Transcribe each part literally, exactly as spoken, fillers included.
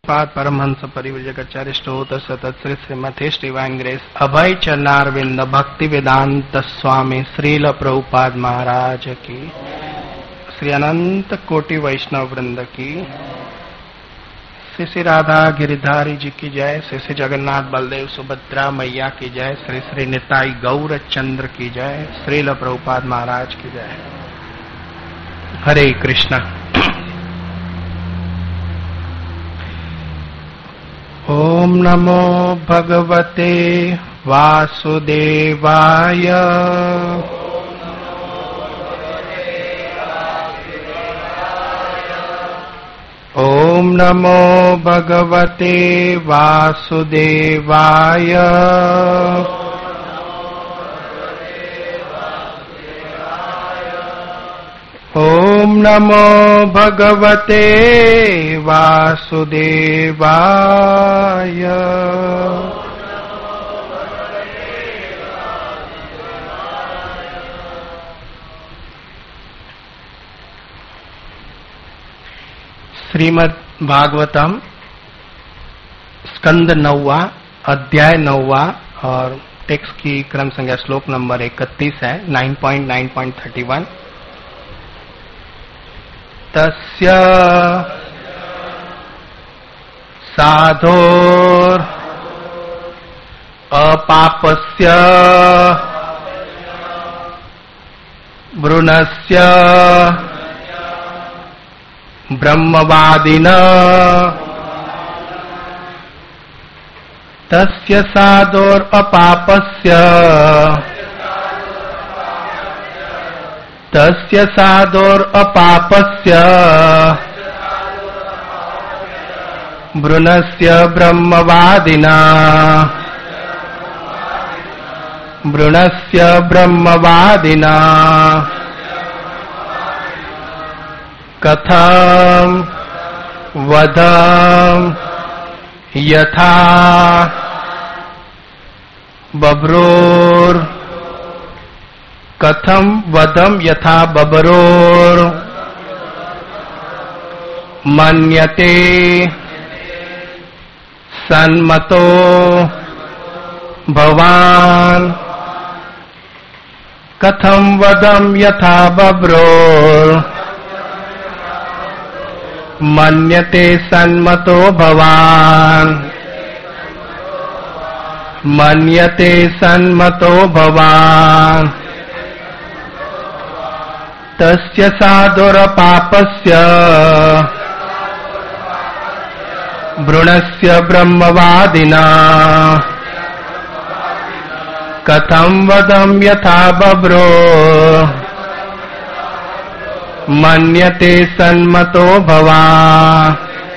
श्रीपाद परमहंस परिव्रजकाचार्य स्तोत्र सतत Shri Shrimati divine grace Abhay Charanaravinda Bhaktivedanta स्वामी श्रील प्रभुपाद महाराज की, श्री अनंत कोटि वैष्णव वृंद की, श्री श्री राधा गिरिधारी जी की जय, श्री श्री जगन्नाथ बलदेव सुभद्रा मैया की जय, श्री श्री निताई गौर चंद्र की जय, श्रील प्रभुपाद महाराज की जय। हरे कृष्णा। ओम नमो भगवते वासुदेवाय। ओम नमो भगवते वासुदेवाय। ओम नमो भगवते वासुदेवाय। श्रीमद् भागवतम स्कंद नौवा अध्याय नौवा और टेक्स्ट की क्रम संख्या श्लोक नंबर इकतीस है, nine point nine point thirty one. तस्य साधोर अपापस्य वृणस्य ब्रह्मवादिन तस्य साधोर अपापस्य तस्य साधोर अपापस्य वृणस्य ब्रह्मवादिना वृणस्य ब्रह्मवादिना कथं वदं यथा बभ्रोर कथम वदम यथा बबरोर मन्यते सन्मतो भवान। कथम वदम यथा बब्रोर मन्यते सन्मतो भवान मन्यते सन्मतो भवान। तस्य साधोरपापस्य वृणस्य ब्रह्मवादिना कथं वदं यथा बब्रो मन्यते सन्मतो भवान्।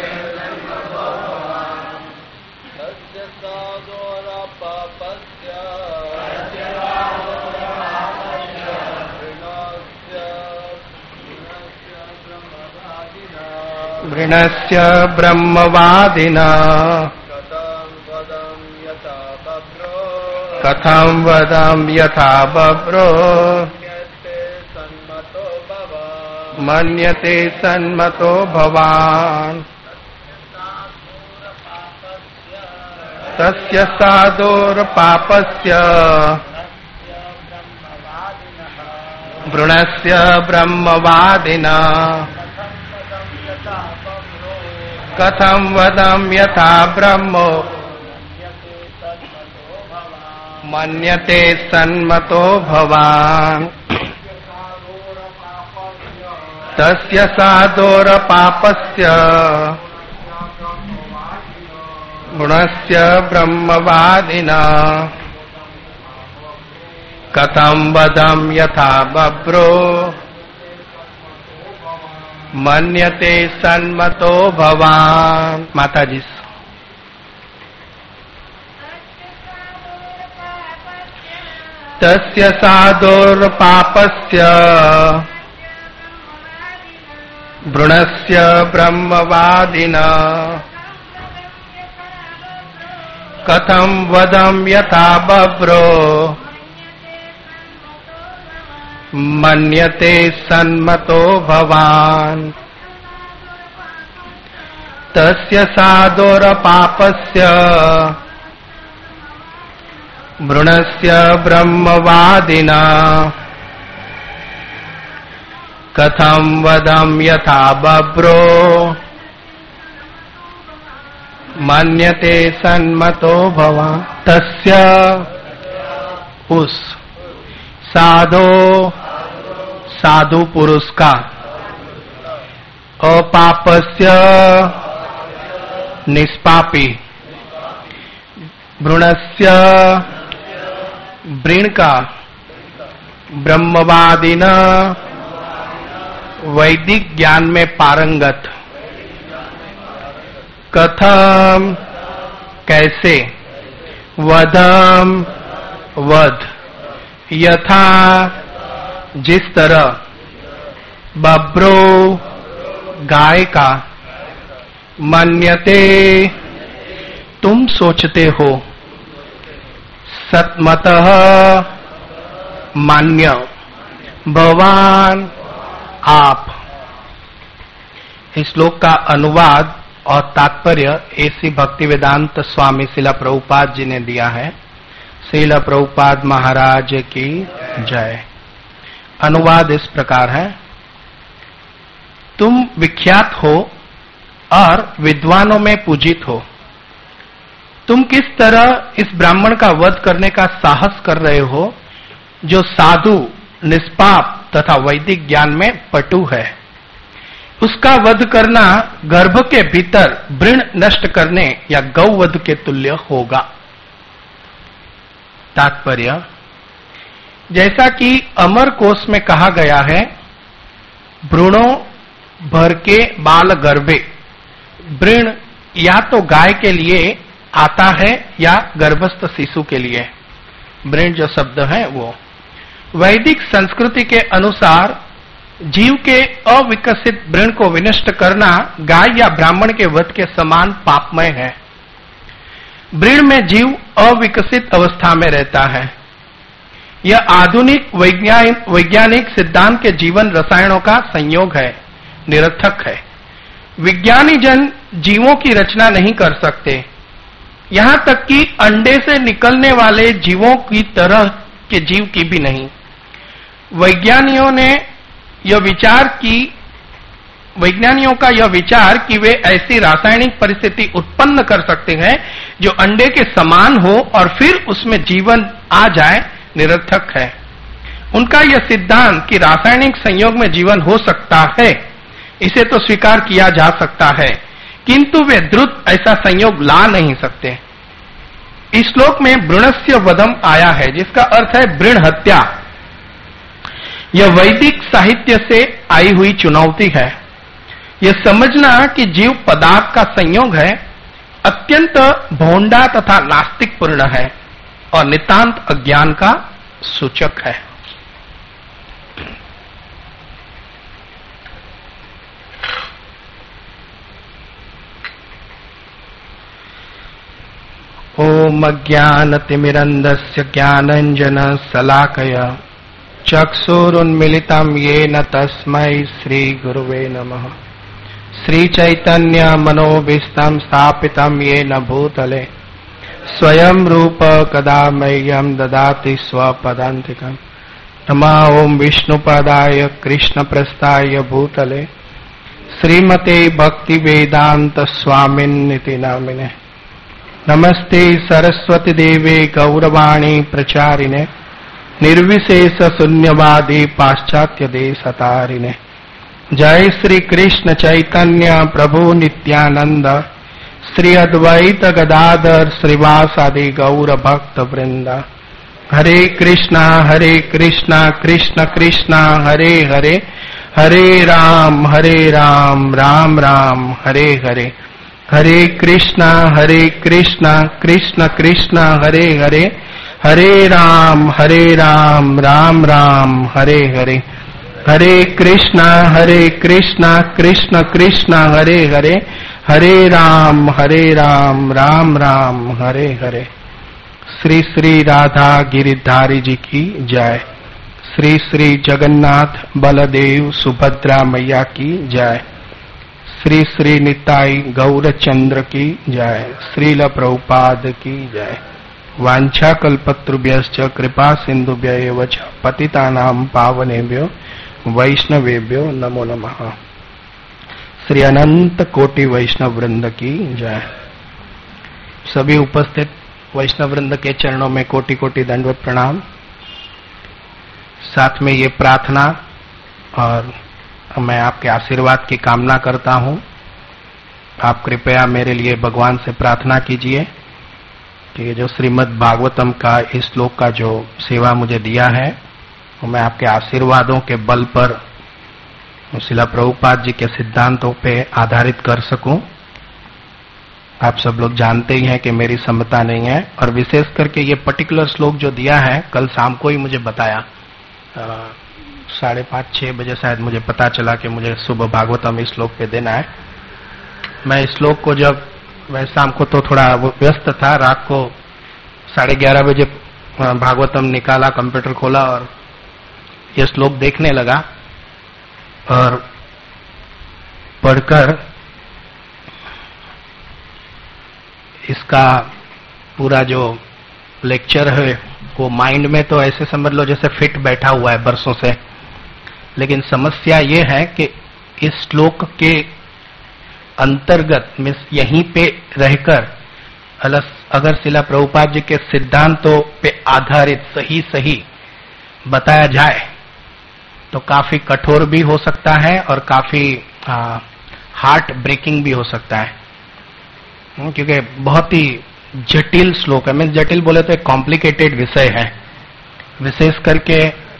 वृणस्य ब्रह्मवादिना कथं वदं यथा बब्रो मन्यते सन्मतो भवान्। तस्य साधोरपापस्य वृणस्य ब्रह्मवादिना कथं वदं यथा ब्रह्मो मन्यते सन्मतो भवान्। तस्य साधोरपापस्य गुणस्य ब्रह्मवादिना कथं वदं यथा बब्रो मन्यते सन्मतो भवान्। माता जी तस्य साधोरपापस्य वृणस्य ब्रह्मवादिना कथं वदं यथा बब्रो मन्यते सन्मतो भवान्। तस्य साधोरपापस्य भ्रूणस्य ब्रह्मवादिना कथं वदं यथा बभ्रो मन्यते सन्मतो भवान्। तस्य उस साधो साधु पुरुष का अपापस्य निष्पापी भ्रूणस्य ब्रीण का ब्रह्मवादिन वैदिक ज्ञान में पारंगत कथम कैसे वदम वध यथा जिस तरह बब्रो गाय का मन्यते तुम सोचते हो सतमतः मान्य भवान आप। इस श्लोक का अनुवाद और तात्पर्य ऐसी भक्ति वेदांत स्वामी श्रील प्रभुपाद जी ने दिया है। श्रील प्रभुपाद महाराज की जय। अनुवाद इस प्रकार है, तुम विख्यात हो और विद्वानों में पूजित हो। तुम किस तरह इस ब्राह्मण का वध करने का साहस कर रहे हो जो साधु निष्पाप तथा वैदिक ज्ञान में पटु है। उसका वध करना गर्भ के भीतर भ्रूण नष्ट करने या गौवध के तुल्य होगा। तात्पर्य, जैसा कि अमर कोश में कहा गया है, भ्रूणों भर के बाल गर्भे, भ्रूण या तो गाय के लिए आता है या गर्भस्थ शिशु के लिए। भ्रूण जो शब्द है वो वैदिक संस्कृति के अनुसार जीव के अविकसित भ्रूण को विनष्ट करना गाय या ब्राह्मण के वध के समान पापमय है। भ्रूण में जीव अविकसित अवस्था में रहता है। यह आधुनिक वैज्ञानिक सिद्धांत के जीवन रसायनों का संयोग है, निरर्थक है। विज्ञानी जन जीवों की रचना नहीं कर सकते, यहां तक कि अंडे से निकलने वाले जीवों की तरह के जीव की भी नहीं। वैज्ञानियों ने यह विचार की वैज्ञानियों का यह विचार कि वे ऐसी रासायनिक परिस्थिति उत्पन्न कर सकते हैं जो अंडे के समान हो और फिर उसमें जीवन आ जाए, निरर्थक है। उनका यह सिद्धांत कि रासायनिक संयोग में जीवन हो सकता है, इसे तो स्वीकार किया जा सकता है, किंतु वे द्रुत ऐसा संयोग ला नहीं सकते। इस श्लोक में भ्रूणस्य वधम आया है, जिसका अर्थ है भ्रूण हत्या। यह वैदिक साहित्य से आई हुई चुनौती है। यह समझना कि जीव पदार्थ का संयोग है अत्यंत भोंडा तथा नास्तिकपूर्ण है और नितांत अज्ञान का सूचक है। ओम अज्ञानतिमिरन्धस्य ज्ञानञ्जन शलाकया चक्षुरुन्मीलितं येन तस्मै श्रीगुरुवे नमः। श्रीचैतन्य मनोभीष्टं स्थापितं येन भूतले स्वयं रूप कदा मह्यं ददाति स्वपदान्तिकम्। नमः ओं विष्णुपदाय कृष्णप्रस्थाय भूतले श्रीमते भक्तिवेदांत स्वामिन्निति नामिने। नमस्ते सरस्वती देवे गौरवाणी प्रचारिणे निर्विशेष शून्यवादी पाश्चात्य देशतारिणे। जय श्री कृष्ण चैतन्य प्रभु नित्यानंद श्री अद्वैत गदाधर श्रीवासादि गौर भक्त वृंद। हरे कृष्णा हरे कृष्णा कृष्ण कृष्णा हरे हरे, हरे राम हरे राम राम राम हरे हरे। हरे कृष्णा हरे कृष्णा कृष्ण कृष्णा हरे हरे, हरे राम हरे राम राम राम हरे हरे। हरे कृष्णा हरे कृष्णा कृष्ण कृष्ण हरे हरे, हरे राम हरे राम राम राम हरे हरे। श्री श्री राधा गिरिधारी जी की जय। श्री श्री जगन्नाथ बलदेव सुभद्रा मैया की जय। श्री श्री निताई गौरचंद्र की जय। श्रील प्रभुपाद की जय। वांछा कल्पतरुभ्यश्च कृपा सिंधुभ्य एव च पतितानां पावनेभ्यो वैष्णवेभ्यो नमो नमः। श्री अनंत कोटि वैष्णव वृंद की जय। सभी उपस्थित वैष्णव वृंद के चरणों में कोटि कोटि दंडवत प्रणाम। साथ में ये प्रार्थना और मैं आपके आशीर्वाद की कामना करता हूं। आप कृपया मेरे लिए भगवान से प्रार्थना कीजिए कि ये जो श्रीमद् भागवतम का इस श्लोक का जो सेवा मुझे दिया है वो मैं आपके आशीर्वादों के बल पर श्रील प्रभुपाद जी के सिद्धांतों पे आधारित कर सकूं। आप सब लोग जानते ही हैं कि मेरी क्षमता नहीं है, और विशेष करके ये पर्टिकुलर श्लोक जो दिया है कल शाम को ही मुझे बताया, साढ़े पाँच छह बजे शायद मुझे पता चला कि मुझे सुबह भागवतम इस श्लोक पे देना है। मैं इस श्लोक को जब मैं शाम को तो थोड़ा व्यस्त था, रात को साढ़े ग्यारह बजे भागवतम निकाला, कंप्यूटर खोला और ये श्लोक देखने लगा और पढ़कर इसका पूरा जो लेक्चर है वो माइंड में तो ऐसे समझ लो जैसे फिट बैठा हुआ है बरसों से। लेकिन समस्या ये है कि इस श्लोक के अंतर्गत में यहीं पे रहकर अगर श्रील प्रभुपाद जी के सिद्धांतों पे आधारित सही सही बताया जाए तो काफी कठोर भी हो सकता है और काफी हार्ट ब्रेकिंग भी हो सकता है, क्योंकि बहुत ही जटिल श्लोक है। मैं जटिल बोले तो एक कॉम्प्लिकेटेड विषय है। विशेष करके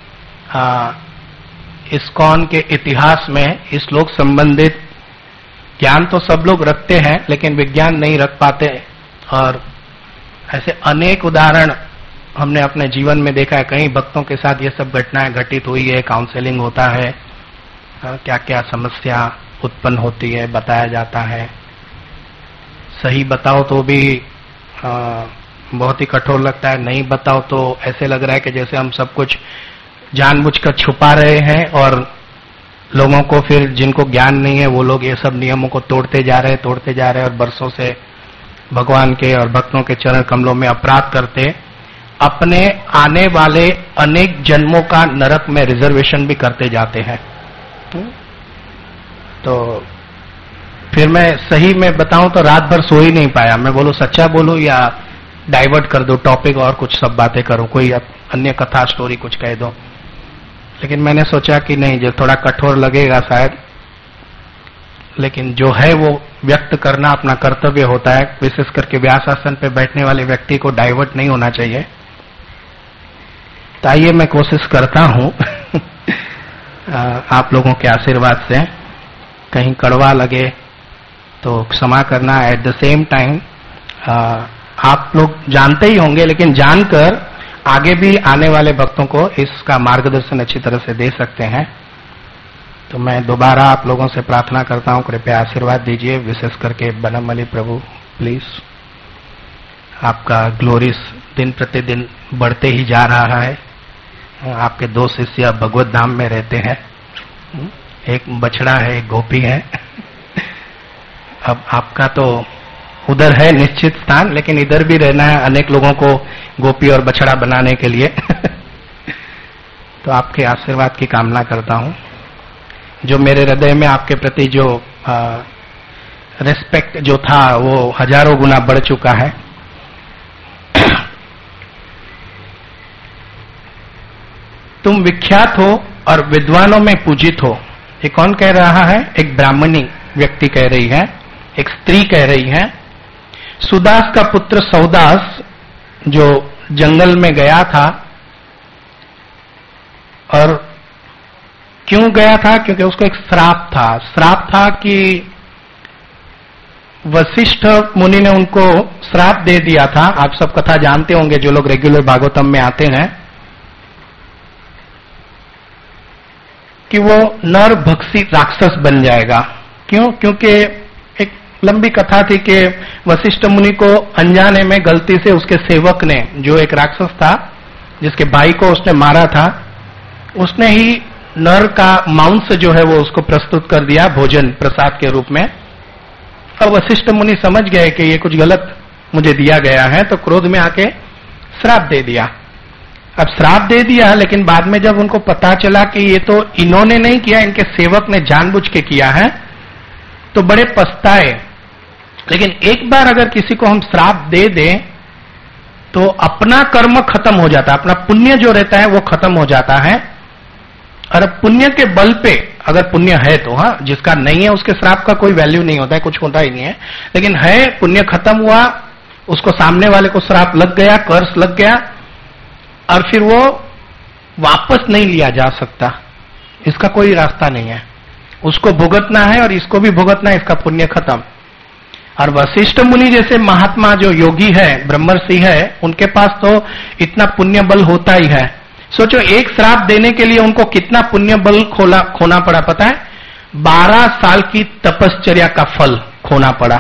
इस्कॉन के इतिहास में इस श्लोक संबंधित ज्ञान तो सब लोग रखते हैं लेकिन विज्ञान नहीं रख पाते, और ऐसे अनेक उदाहरण हमने अपने जीवन में देखा है। कई भक्तों के साथ ये सब घटनाएं घटित हुई है, काउंसलिंग होता है, क्या क्या समस्या उत्पन्न होती है बताया जाता है। सही बताओ तो भी आ, बहुत ही कठोर लगता है, नहीं बताओ तो ऐसे लग रहा है कि जैसे हम सब कुछ जानबूझकर छुपा रहे हैं, और लोगों को फिर जिनको ज्ञान नहीं है वो लोग ये सब नियमों को तोड़ते जा रहे तोड़ते जा रहे और बरसों से भगवान के और भक्तों के चरण कमलों में अपराध करते अपने आने वाले अनेक जन्मों का नरक में रिजर्वेशन भी करते जाते हैं। तो फिर मैं सही में बताऊं तो रात भर सो ही नहीं पाया। मैं बोलूं सच्चा बोलूं या डाइवर्ट कर दो टॉपिक और कुछ सब बातें करूं, कोई अन्य कथा स्टोरी कुछ कह दो। लेकिन मैंने सोचा कि नहीं, जो थोड़ा कठोर लगेगा शायद, लेकिन जो है वो व्यक्त करना अपना कर्तव्य होता है। विशेष करके व्यासासन पे बैठने वाले व्यक्ति को डाइवर्ट नहीं होना चाहिए। तो आइए मैं कोशिश करता हूं आप लोगों के आशीर्वाद से। कहीं कड़वा लगे तो क्षमा करना। एट द सेम टाइम आप लोग जानते ही होंगे, लेकिन जानकर आगे भी आने वाले भक्तों को इसका मार्गदर्शन अच्छी तरह से दे सकते हैं। तो मैं दोबारा आप लोगों से प्रार्थना करता हूं, कृपया आशीर्वाद दीजिए। विशेष करके बनमली प्रभु प्लीज, आपका ग्लोरीज दिन प्रतिदिन बढ़ते ही जा रहा है। आपके दो शिष्य भगवत धाम में रहते हैं, एक बछड़ा है एक गोपी है। अब आपका तो उधर है निश्चित स्थान, लेकिन इधर भी रहना है अनेक लोगों को गोपी और बछड़ा बनाने के लिए। तो आपके आशीर्वाद की कामना करता हूं। जो मेरे हृदय में आपके प्रति जो रिस्पेक्ट जो था वो हजारों गुना बढ़ चुका है। तुम विख्यात हो और विद्वानों में पूजित हो। ये कौन कह रहा है? एक ब्राह्मणी व्यक्ति कह रही है, एक स्त्री कह रही है। सुदास का पुत्र सौदास जो जंगल में गया था, और क्यों गया था? क्योंकि उसको एक श्राप था। श्राप था कि वशिष्ठ मुनि ने उनको श्राप दे दिया था। आप सब कथा जानते होंगे जो लोग रेगुलर भागवतम में आते हैं, कि वो नर भक्षी राक्षस बन जाएगा। क्यों? क्योंकि एक लंबी कथा थी कि वशिष्ठ मुनि को अनजाने में गलती से उसके सेवक ने, जो एक राक्षस था जिसके भाई को उसने मारा था, उसने ही नर का मांस जो है वो उसको प्रस्तुत कर दिया भोजन प्रसाद के रूप में। और वशिष्ठ मुनि समझ गए कि ये कुछ गलत मुझे दिया गया है, तो क्रोध में आके श्राप दे दिया। अब श्राप दे दिया, लेकिन बाद में जब उनको पता चला कि ये तो इन्होंने नहीं किया, इनके सेवक ने जानबूझ के किया है, तो बड़े पछताए। लेकिन एक बार अगर किसी को हम श्राप दे दें तो अपना कर्म खत्म हो जाता है, अपना पुण्य जो रहता है वो खत्म हो जाता है। और पुण्य के बल पे, अगर पुण्य है तो, हाँ, जिसका नहीं है उसके श्राप का कोई वैल्यू नहीं होता है, कुछ होता ही नहीं है। लेकिन है, पुण्य खत्म हुआ, उसको सामने वाले को श्राप लग गया, कर्ज लग गया, और फिर वो वापस नहीं लिया जा सकता, इसका कोई रास्ता नहीं है। उसको भुगतना है और इसको भी भुगतना है, इसका पुण्य खत्म। और वशिष्ठ मुनि जैसे महात्मा जो योगी है, ब्रह्मर्षि है, उनके पास तो इतना पुण्य बल होता ही है। सोचो, एक श्राप देने के लिए उनको कितना पुण्य बल खोला खोना पड़ा, पता है? बारह साल की तपश्चर्या का फल खोना पड़ा।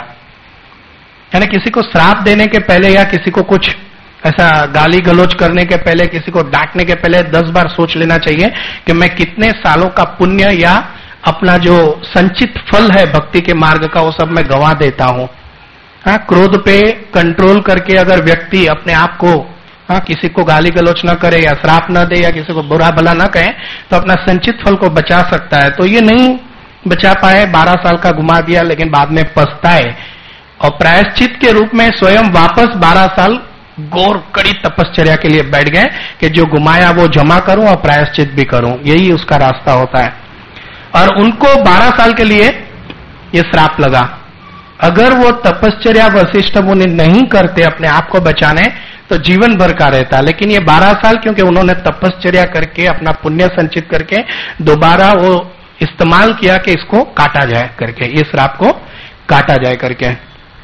यानी किसी को श्राप देने के पहले या किसी को कुछ ऐसा गाली गलौज करने के पहले, किसी को डांटने के पहले दस बार सोच लेना चाहिए कि मैं कितने सालों का पुण्य या अपना जो संचित फल है भक्ति के मार्ग का, वो सब मैं गंवा देता हूं। हाँ, क्रोध पे कंट्रोल करके अगर व्यक्ति अपने आप को, हाँ, किसी को गाली गलौज न करे या श्राप न दे या किसी को बुरा भला न कहे, तो अपना संचित फल को बचा सकता है। तो ये नहीं बचा पाए, बारह साल का घुमा दिया, लेकिन बाद में पछताए और प्रायश्चित के रूप में स्वयं वापस बारह साल गौर कड़ी तपश्चर्या के लिए बैठ गए कि जो घुमाया वो जमा करूं और प्रायश्चित भी करूं, यही उसका रास्ता होता है। और उनको बारह साल के लिए ये श्राप लगा। अगर वो तपश्चर्या वशिष्ठ मुनि नहीं करते अपने आप को बचाने, तो जीवन भर का रहता। लेकिन ये बारह साल क्योंकि उन्होंने तपश्चर्या करके अपना पुण्य संचित करके दोबारा वो इस्तेमाल किया कि इसको काटा जाए करके, इस श्राप को काटा जाए करके।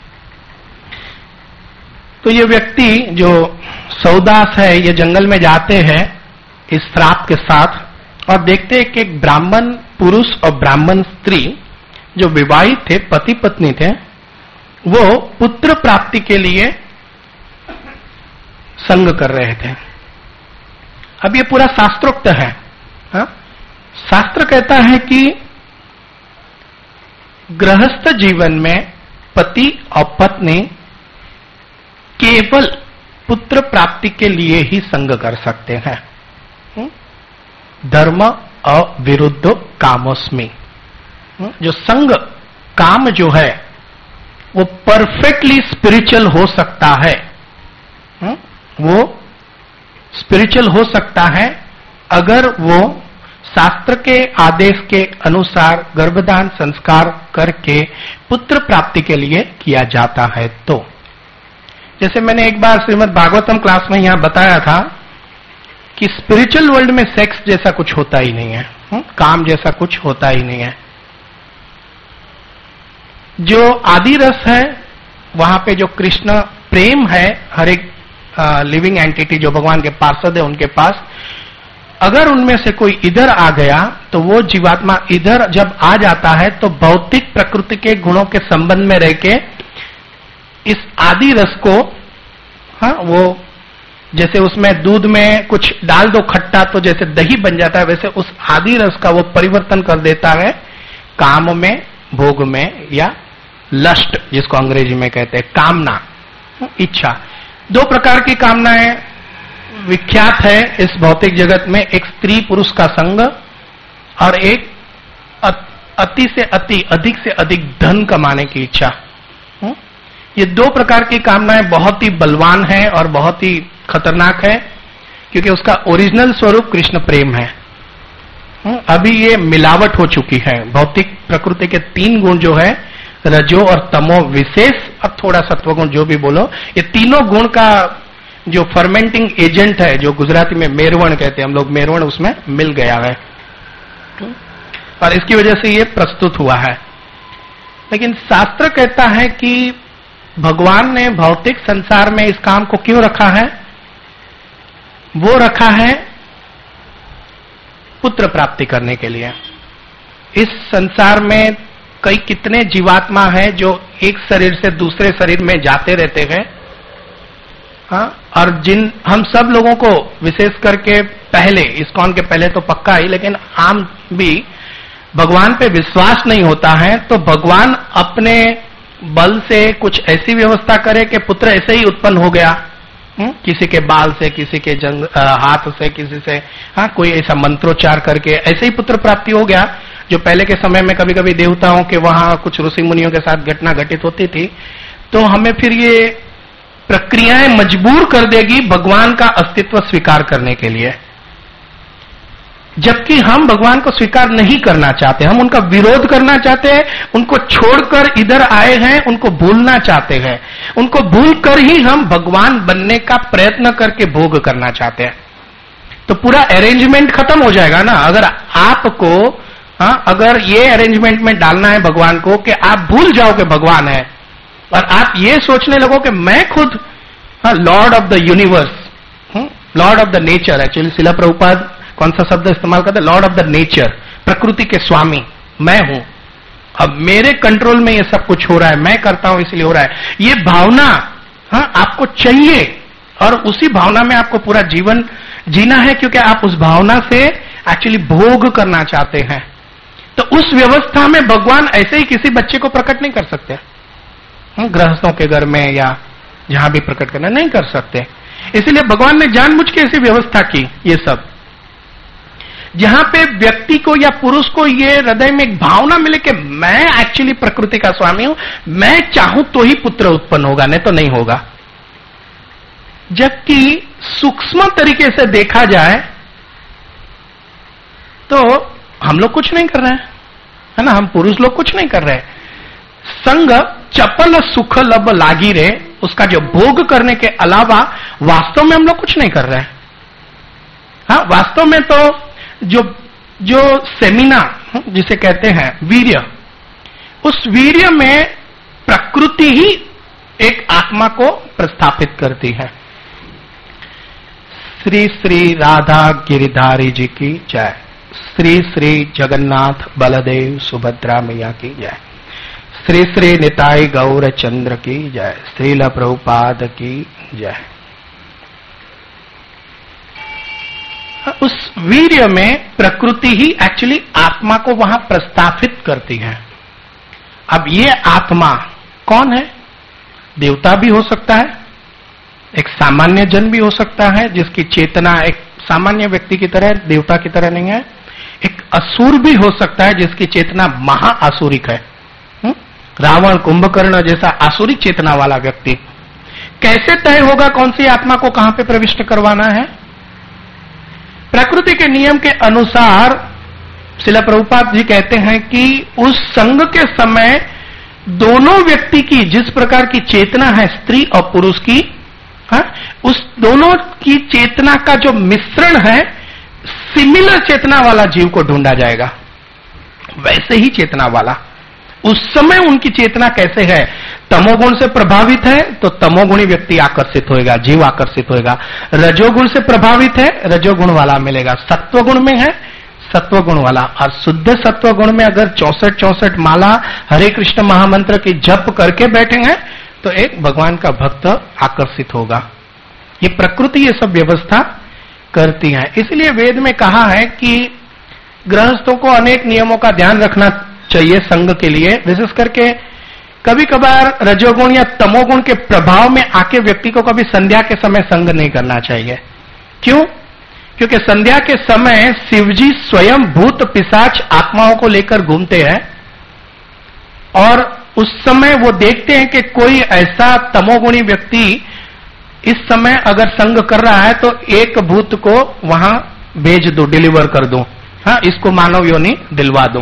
तो ये व्यक्ति जो सौदास है, ये जंगल में जाते हैं इस श्राप के साथ और देखते हैं कि एक ब्राह्मण पुरुष और ब्राह्मण स्त्री जो विवाहित थे, पति पत्नी थे, वो पुत्र प्राप्ति के लिए संग कर रहे थे। अब ये पूरा शास्त्रोक्त है। हा? शास्त्र कहता है कि गृहस्थ जीवन में पति और पत्नी केवल पुत्र प्राप्ति के लिए ही संग कर सकते हैं। धर्म अविरुद्ध कामोस्मि, जो संग काम जो है वो परफेक्टली स्पिरिचुअल हो सकता है। वो स्पिरिचुअल हो सकता है अगर वो शास्त्र के आदेश के अनुसार गर्भदान संस्कार करके पुत्र प्राप्ति के लिए किया जाता है। तो जैसे मैंने एक बार श्रीमद् भागवतम क्लास में यहां बताया था कि स्पिरिचुअल वर्ल्ड में सेक्स जैसा कुछ होता ही नहीं है, हुँ? काम जैसा कुछ होता ही नहीं है। जो आदि रस है, वहां पे जो कृष्ण प्रेम है, हर एक लिविंग एंटिटी जो भगवान के पार्षद है उनके पास, अगर उनमें से कोई इधर आ गया तो वो जीवात्मा इधर जब आ जाता है तो भौतिक प्रकृति के गुणों के संबंध में रह के इस आदि रस को, हाँ, वो जैसे उसमें दूध में कुछ डाल दो खट्टा तो जैसे दही बन जाता है, वैसे उस आदि रस का वो परिवर्तन कर देता है काम में, भोग में, या लस्ट जिसको अंग्रेजी में कहते हैं, कामना, इच्छा। दो प्रकार की कामनाएं विख्यात है इस भौतिक जगत में, एक स्त्री पुरुष का संग और एक अति से अति, अधिक से अधिक धन कमाने की इच्छा। ये दो प्रकार की कामनाएं बहुत ही बलवान है और बहुत ही खतरनाक है, क्योंकि उसका ओरिजिनल स्वरूप कृष्ण प्रेम है। अभी ये मिलावट हो चुकी है। भौतिक प्रकृति के तीन गुण जो है, रजो और तमो विशेष और थोड़ा सत्वगुण जो भी बोलो, ये तीनों गुण का जो फर्मेंटिंग एजेंट है, जो गुजराती में मेरवण कहते हैं हम लोग, मेरवण उसमें मिल गया है और इसकी वजह से ये प्रस्तुत हुआ है। लेकिन शास्त्र कहता है कि भगवान ने भौतिक संसार में इस काम को क्यों रखा है? वो रखा है पुत्र प्राप्ति करने के लिए। इस संसार में कई कितने जीवात्मा हैं जो एक शरीर से दूसरे शरीर में जाते रहते हैं, हाँ, और जिन हम सब लोगों को विशेष करके पहले, इस्कॉन के पहले तो पक्का ही, लेकिन आम भी भगवान पे विश्वास नहीं होता है, तो भगवान अपने बल से कुछ ऐसी व्यवस्था करे कि पुत्र ऐसे ही उत्पन्न हो गया, हुँ? किसी के बाल से, किसी के जंग आ, हाथ से, किसी से, हाँ, कोई ऐसा मंत्रोच्चार करके ऐसे ही पुत्र प्राप्ति हो गया, जो पहले के समय में कभी कभी देवताओं के वहां कुछ ऋषि मुनियों के साथ घटना घटित होती थी। तो हमें फिर ये प्रक्रियाएं मजबूर कर देगी भगवान का अस्तित्व स्वीकार करने के लिए, जबकि हम भगवान को स्वीकार नहीं करना चाहते, हम उनका विरोध करना चाहते हैं, उनको छोड़कर इधर आए हैं, उनको भूलना चाहते हैं, उनको भूलकर ही हम भगवान बनने का प्रयत्न करके भोग करना चाहते हैं। तो पूरा अरेंजमेंट खत्म हो जाएगा ना। अगर आपको, हाँ, अगर ये अरेंजमेंट में डालना है भगवान को कि आप भूल जाओ कि भगवान है और आप ये सोचने लगो कि मैं खुद, हाँ, lord of the universe, lord of the nature, actually Srila Prabhupada कौन सा शब्द इस्तेमाल करते हैं? लॉर्ड ऑफ द नेचर, प्रकृति के स्वामी मैं हूं, अब मेरे कंट्रोल में ये सब कुछ हो रहा है, मैं करता हूं इसलिए हो रहा है, ये भावना, हाँ, आपको चाहिए और उसी भावना में आपको पूरा जीवन जीना है, क्योंकि आप उस भावना से एक्चुअली भोग करना चाहते हैं। तो उस व्यवस्था में भगवान ऐसे ही किसी बच्चे को प्रकट नहीं कर सकते, गृहस्थों के घर में या जहां भी प्रकट करना नहीं कर सकते। इसलिए भगवान ने जानबूझ के ऐसी व्यवस्था की, ये सब जहां पे व्यक्ति को या पुरुष को ये हृदय में एक भावना मिले कि मैं एक्चुअली प्रकृति का स्वामी हूं, मैं चाहूं तो ही पुत्र उत्पन्न होगा, नहीं तो नहीं होगा। जबकि सूक्ष्म तरीके से देखा जाए तो हम लोग कुछ नहीं कर रहे हैं, है ना, हम पुरुष लोग कुछ नहीं कर रहे। संग चपल सुख लब लागी रे, उसका जो भोग करने के अलावा वास्तव में हम लोग कुछ नहीं कर रहे हैं। हाँ, वास्तव में तो जो जो सेमिना जिसे कहते हैं वीर्य, उस वीर्य में प्रकृति ही एक आत्मा को प्रस्थापित करती है। श्री श्री राधा गिरिधारी जी की जय, श्री श्री जगन्नाथ बलदेव सुभद्रा मैया की जय, श्री श्री निताई गौर चंद्र की जय, श्रील प्रभुपाद की जय। उस वीर्य में प्रकृति ही एक्चुअली आत्मा को वहां प्रस्थापित करती है। अब ये आत्मा कौन है? देवता भी हो सकता है, एक सामान्य जन भी हो सकता है जिसकी चेतना एक सामान्य व्यक्ति की तरह, देवता की तरह नहीं है। एक असुर भी हो सकता है जिसकी चेतना महाआसुरिक है, रावण कुंभकर्ण जैसा आसुरिक चेतना वाला व्यक्ति। कैसे तय होगा कौन सी आत्मा को कहां पे प्रविष्ट करवाना है? प्रकृति के नियम के अनुसार श्रील प्रभुपाद जी कहते हैं कि उस संग के समय दोनों व्यक्ति की जिस प्रकार की चेतना है स्त्री और पुरुष की, हा? उस दोनों की चेतना का जो मिश्रण है, सिमिलर चेतना वाला जीव को ढूंढा जाएगा, वैसे ही चेतना वाला। उस समय उनकी चेतना कैसे है? तमोगुण से प्रभावित है तो तमोगुणी व्यक्ति आकर्षित होएगा, जीव आकर्षित होएगा। रजोगुण से प्रभावित है, रजोगुण वाला मिलेगा। सत्वगुण में है, सत्वगुण वाला। और शुद्ध सत्वगुण में अगर चौसठ चौसठ माला हरे कृष्ण महामंत्र की जप करके बैठेंगे तो एक भगवान का भक्त आकर्षित होगा। ये प्रकृति ये सब व्यवस्था करती है। इसलिए वेद में कहा है कि गृहस्थों को अनेक नियमों का ध्यान रखना चाहिए संग के लिए। विशेष करके कभी कभार रजोगुण या तमोगुण के प्रभाव में आके व्यक्ति को कभी संध्या के समय संग नहीं करना चाहिए। क्यों? क्योंकि संध्या के समय शिवजी स्वयं भूत पिशाच आत्माओं को लेकर घूमते हैं और उस समय वो देखते हैं कि कोई ऐसा तमोगुणी व्यक्ति इस समय अगर संग कर रहा है तो एक भूत को वहां भेज दो, डिलीवर कर दो, हाँ, इसको मानव योनि दिलवा दो।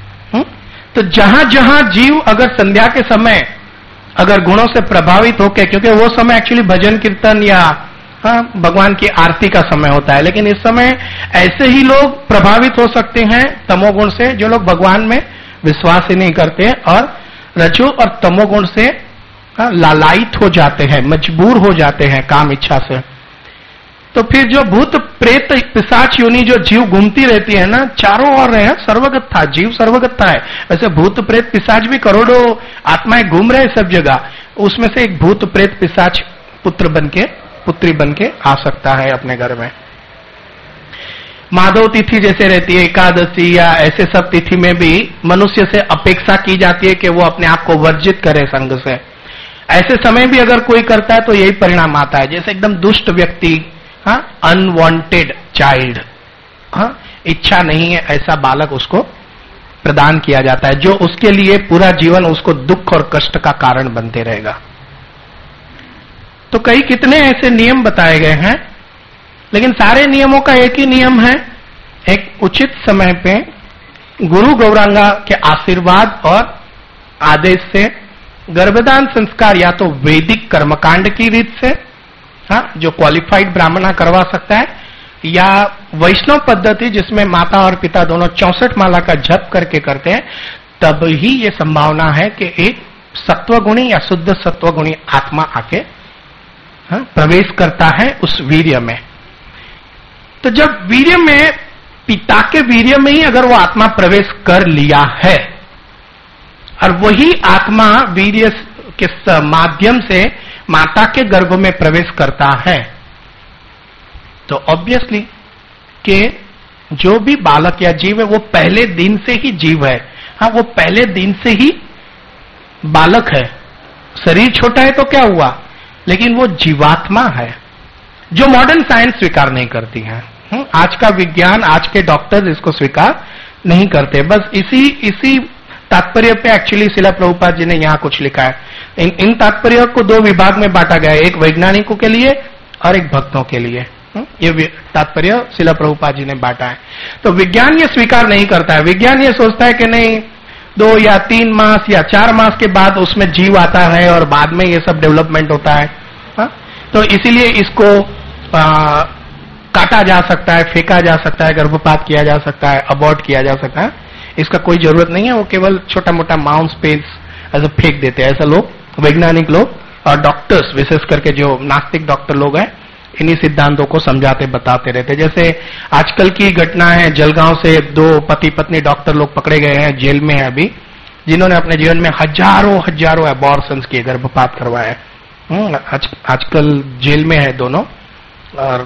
तो जहां जहां जीव अगर संध्या के समय अगर गुणों से प्रभावित होकर, क्योंकि वो समय एक्चुअली भजन कीर्तन या हाँ, भगवान की आरती का समय होता है, लेकिन इस समय ऐसे ही लोग प्रभावित हो सकते हैं तमोगुण से जो लोग भगवान में विश्वास ही नहीं करते और रजो और तमोगुण से हाँ, लालायित हो जाते हैं, मजबूर हो जाते हैं काम इच्छा से। तो फिर जो भूत प्रेत पिशाच योनि जो जीव घूमती रहती है ना, चारों ओर रहे हैं, सर्वगत जीव सर्वगत है। वैसे भूत प्रेत पिशाच भी करोड़ों आत्माएं घूम रहे सब जगह, उसमें से एक भूत प्रेत पिशाच पुत्र बन के पुत्री बन के आ सकता है अपने घर में। माधव तिथि जैसे रहती है, एकादशी या ऐसे सब तिथि में भी मनुष्य से अपेक्षा की जाती है कि वो अपने आप को वर्जित करे संग से। ऐसे समय भी अगर कोई करता है तो यही परिणाम आता है। जैसे एकदम दुष्ट व्यक्ति, हाँ, अनवांटेड चाइल्ड, हाँ, इच्छा नहीं है ऐसा बालक उसको प्रदान किया जाता है, जो उसके लिए पूरा जीवन उसको दुख और कष्ट का कारण बनते रहेगा। तो कई कितने ऐसे नियम बताए गए हैं, लेकिन सारे नियमों का एक ही नियम है, एक उचित समय पे गुरु गौरांगा के आशीर्वाद और आदेश से गर्भदान संस्कार या तो वैदिक कर्मकांड की रीत से, हाँ, जो क्वालिफाइड ब्राह्मणा करवा सकता है, या वैष्णव पद्धति जिसमें माता और पिता दोनों चौसठ माला का जप करके करते हैं, तब ही ये संभावना है कि एक सत्वगुणी या शुद्ध सत्वगुणी आत्मा आके, हाँ, प्रवेश करता है उस वीर्य में। तो जब वीर्य में, पिता के वीर्य में ही अगर वो आत्मा प्रवेश कर लिया है और वही आत्मा वीर्य के माध्यम से माता के गर्भ में प्रवेश करता है, तो ऑब्वियसली कि जो भी बालक या जीव है वो पहले दिन से ही जीव है। हाँ, वो पहले दिन से ही बालक है। शरीर छोटा है तो क्या हुआ, लेकिन वो जीवात्मा है, जो मॉडर्न साइंस स्वीकार नहीं करती है। आज का विज्ञान, आज के डॉक्टर्स इसको स्वीकार नहीं करते। बस इसी इसी तात्पर्य पे एक्चुअली शिला प्रभुपाद जी ने यहाँ कुछ लिखा है। इन, इन तात्पर्य को दो विभाग में बांटा गया है, एक वैज्ञानिकों के लिए और एक भक्तों के लिए। ये तात्पर्य शिला प्रभुपाद जी ने बांटा है। तो विज्ञान ये स्वीकार नहीं करता है। विज्ञान ये सोचता है कि नहीं, दो या तीन मास या चार मास के बाद उसमें जीव आता है और बाद में ये सब डेवलपमेंट होता है। हा? तो इसीलिए इसको आ, काटा जा सकता है, फेंका जा सकता है, गर्भपात किया जा सकता है, अबॉर्ट किया जा सकता है। इसका कोई जरूरत नहीं है। वो केवल छोटा मोटा माउस पेज ऐसा फेंक देते हैं। ऐसा लोग, वैज्ञानिक लोग और डॉक्टर्स, विशेष करके जो नास्तिक डॉक्टर लोग हैं, इन्हीं सिद्धांतों को समझाते बताते रहते। जैसे आजकल की घटना है, जलगांव से दो पति पत्नी डॉक्टर लोग पकड़े गए हैं, जेल में है अभी, जिन्होंने अपने जीवन में हजारों हजारों अबॉर्शंस किए, गर्भपात करवाए। आज आजकल जेल में है दोनों। और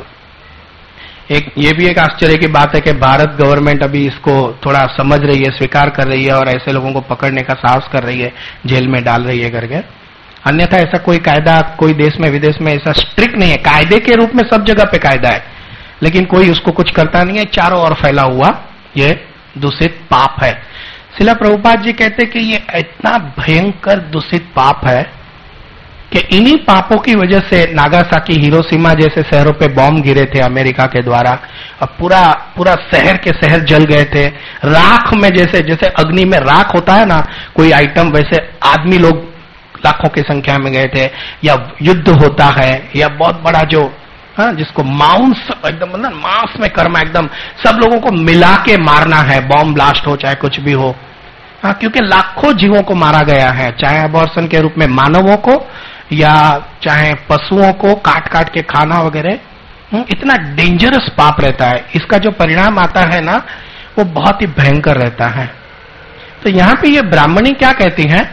एक ये भी एक आश्चर्य की बात है कि भारत गवर्नमेंट अभी इसको थोड़ा समझ रही है, स्वीकार कर रही है और ऐसे लोगों को पकड़ने का साहस कर रही है, जेल में डाल रही है करके। अन्यथा ऐसा कोई कायदा कोई देश में विदेश में ऐसा स्ट्रिक्ट नहीं है। कायदे के रूप में सब जगह पे कायदा है, लेकिन कोई उसको कुछ करता नहीं है। चारों ओर फैला हुआ ये दूषित पाप है। शिला प्रभुपाद जी कहते कि ये इतना भयंकर दूषित पाप है कि इन्हीं पापों की वजह से नागासाकी, हिरोशिमा जैसे शहरों पे बॉम्ब गिरे थे अमेरिका के द्वारा, और पूरा पूरा शहर के शहर जल गए थे। राख में, जैसे जैसे अग्नि में राख होता है ना कोई आइटम, वैसे आदमी लोग लाखों की संख्या में गए थे। या युद्ध होता है, या बहुत बड़ा जो, हाँ, जिसको मांस एकदम मतलब मांस में कर्मा, एकदम सब लोगों को मिला के मारना है, बॉम्ब ब्लास्ट हो चाहे कुछ भी हो। हाँ, क्योंकि लाखों जीवों को मारा गया है, चाहे अबॉर्शन के रूप में मानवों को या चाहे पशुओं को काट काट के खाना वगैरह। इतना डेंजरस पाप रहता है। इसका जो परिणाम आता है ना, वो बहुत ही भयंकर रहता है। तो यहां पे ये ब्राह्मणी क्या कहती हैं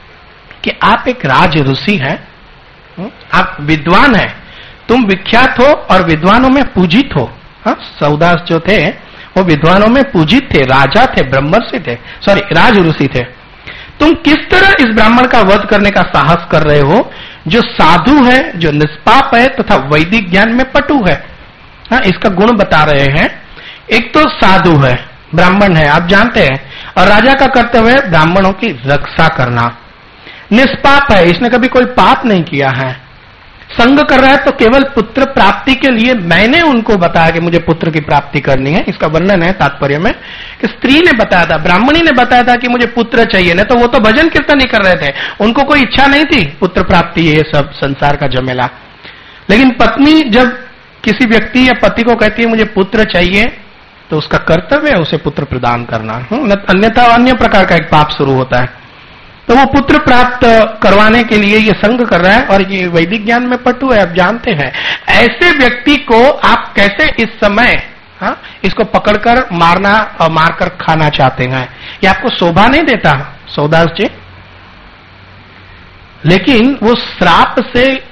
कि आप एक राज ऋषि हैं, आप विद्वान हैं, तुम विख्यात हो और विद्वानों में पूजित हो। हाँ, सौदास जो थे वो विद्वानों में पूजित थे, राजा थे, ब्रह्मर्षि थे, सॉरी राज ऋषि थे। तुम किस तरह इस ब्राह्मण का वध करने का साहस कर रहे हो, जो साधु है, जो निष्पाप है तथा वैदिक ज्ञान में पटु है। हाँ, इसका गुण बता रहे हैं। एक तो साधु है, ब्राह्मण है, आप जानते हैं, और राजा का कर्तव्य है ब्राह्मणों की रक्षा करना। निष्पाप है, इसने कभी कोई पाप नहीं किया है। संग कर रहा है तो केवल पुत्र प्राप्ति के लिए। मैंने उनको बताया कि मुझे पुत्र की प्राप्ति करनी है। इसका वर्णन है तात्पर्य में कि स्त्री ने बताया था, ब्राह्मणी ने बताया था कि मुझे पुत्र चाहिए, नहीं तो वो तो भजन कीर्तन ही कर रहे थे, उनको कोई इच्छा नहीं थी पुत्र प्राप्ति, ये सब संसार का झमेला। लेकिन पत्नी जब किसी व्यक्ति या पति को कहती है मुझे पुत्र चाहिए, तो उसका कर्तव्य है उसे पुत्र प्रदान करना, अन्यथा अन्य प्रकार का एक पाप शुरू होता है। तो वो पुत्र प्राप्त करवाने के लिए ये संग कर रहा है, और ये वैदिक ज्ञान में पटु है, आप जानते हैं। ऐसे व्यक्ति को आप कैसे इस समय, हाँ, इसको पकड़कर मारना और मारकर खाना चाहते हैं? ये आपको शोभा नहीं देता सौदास जी। लेकिन वो श्राप से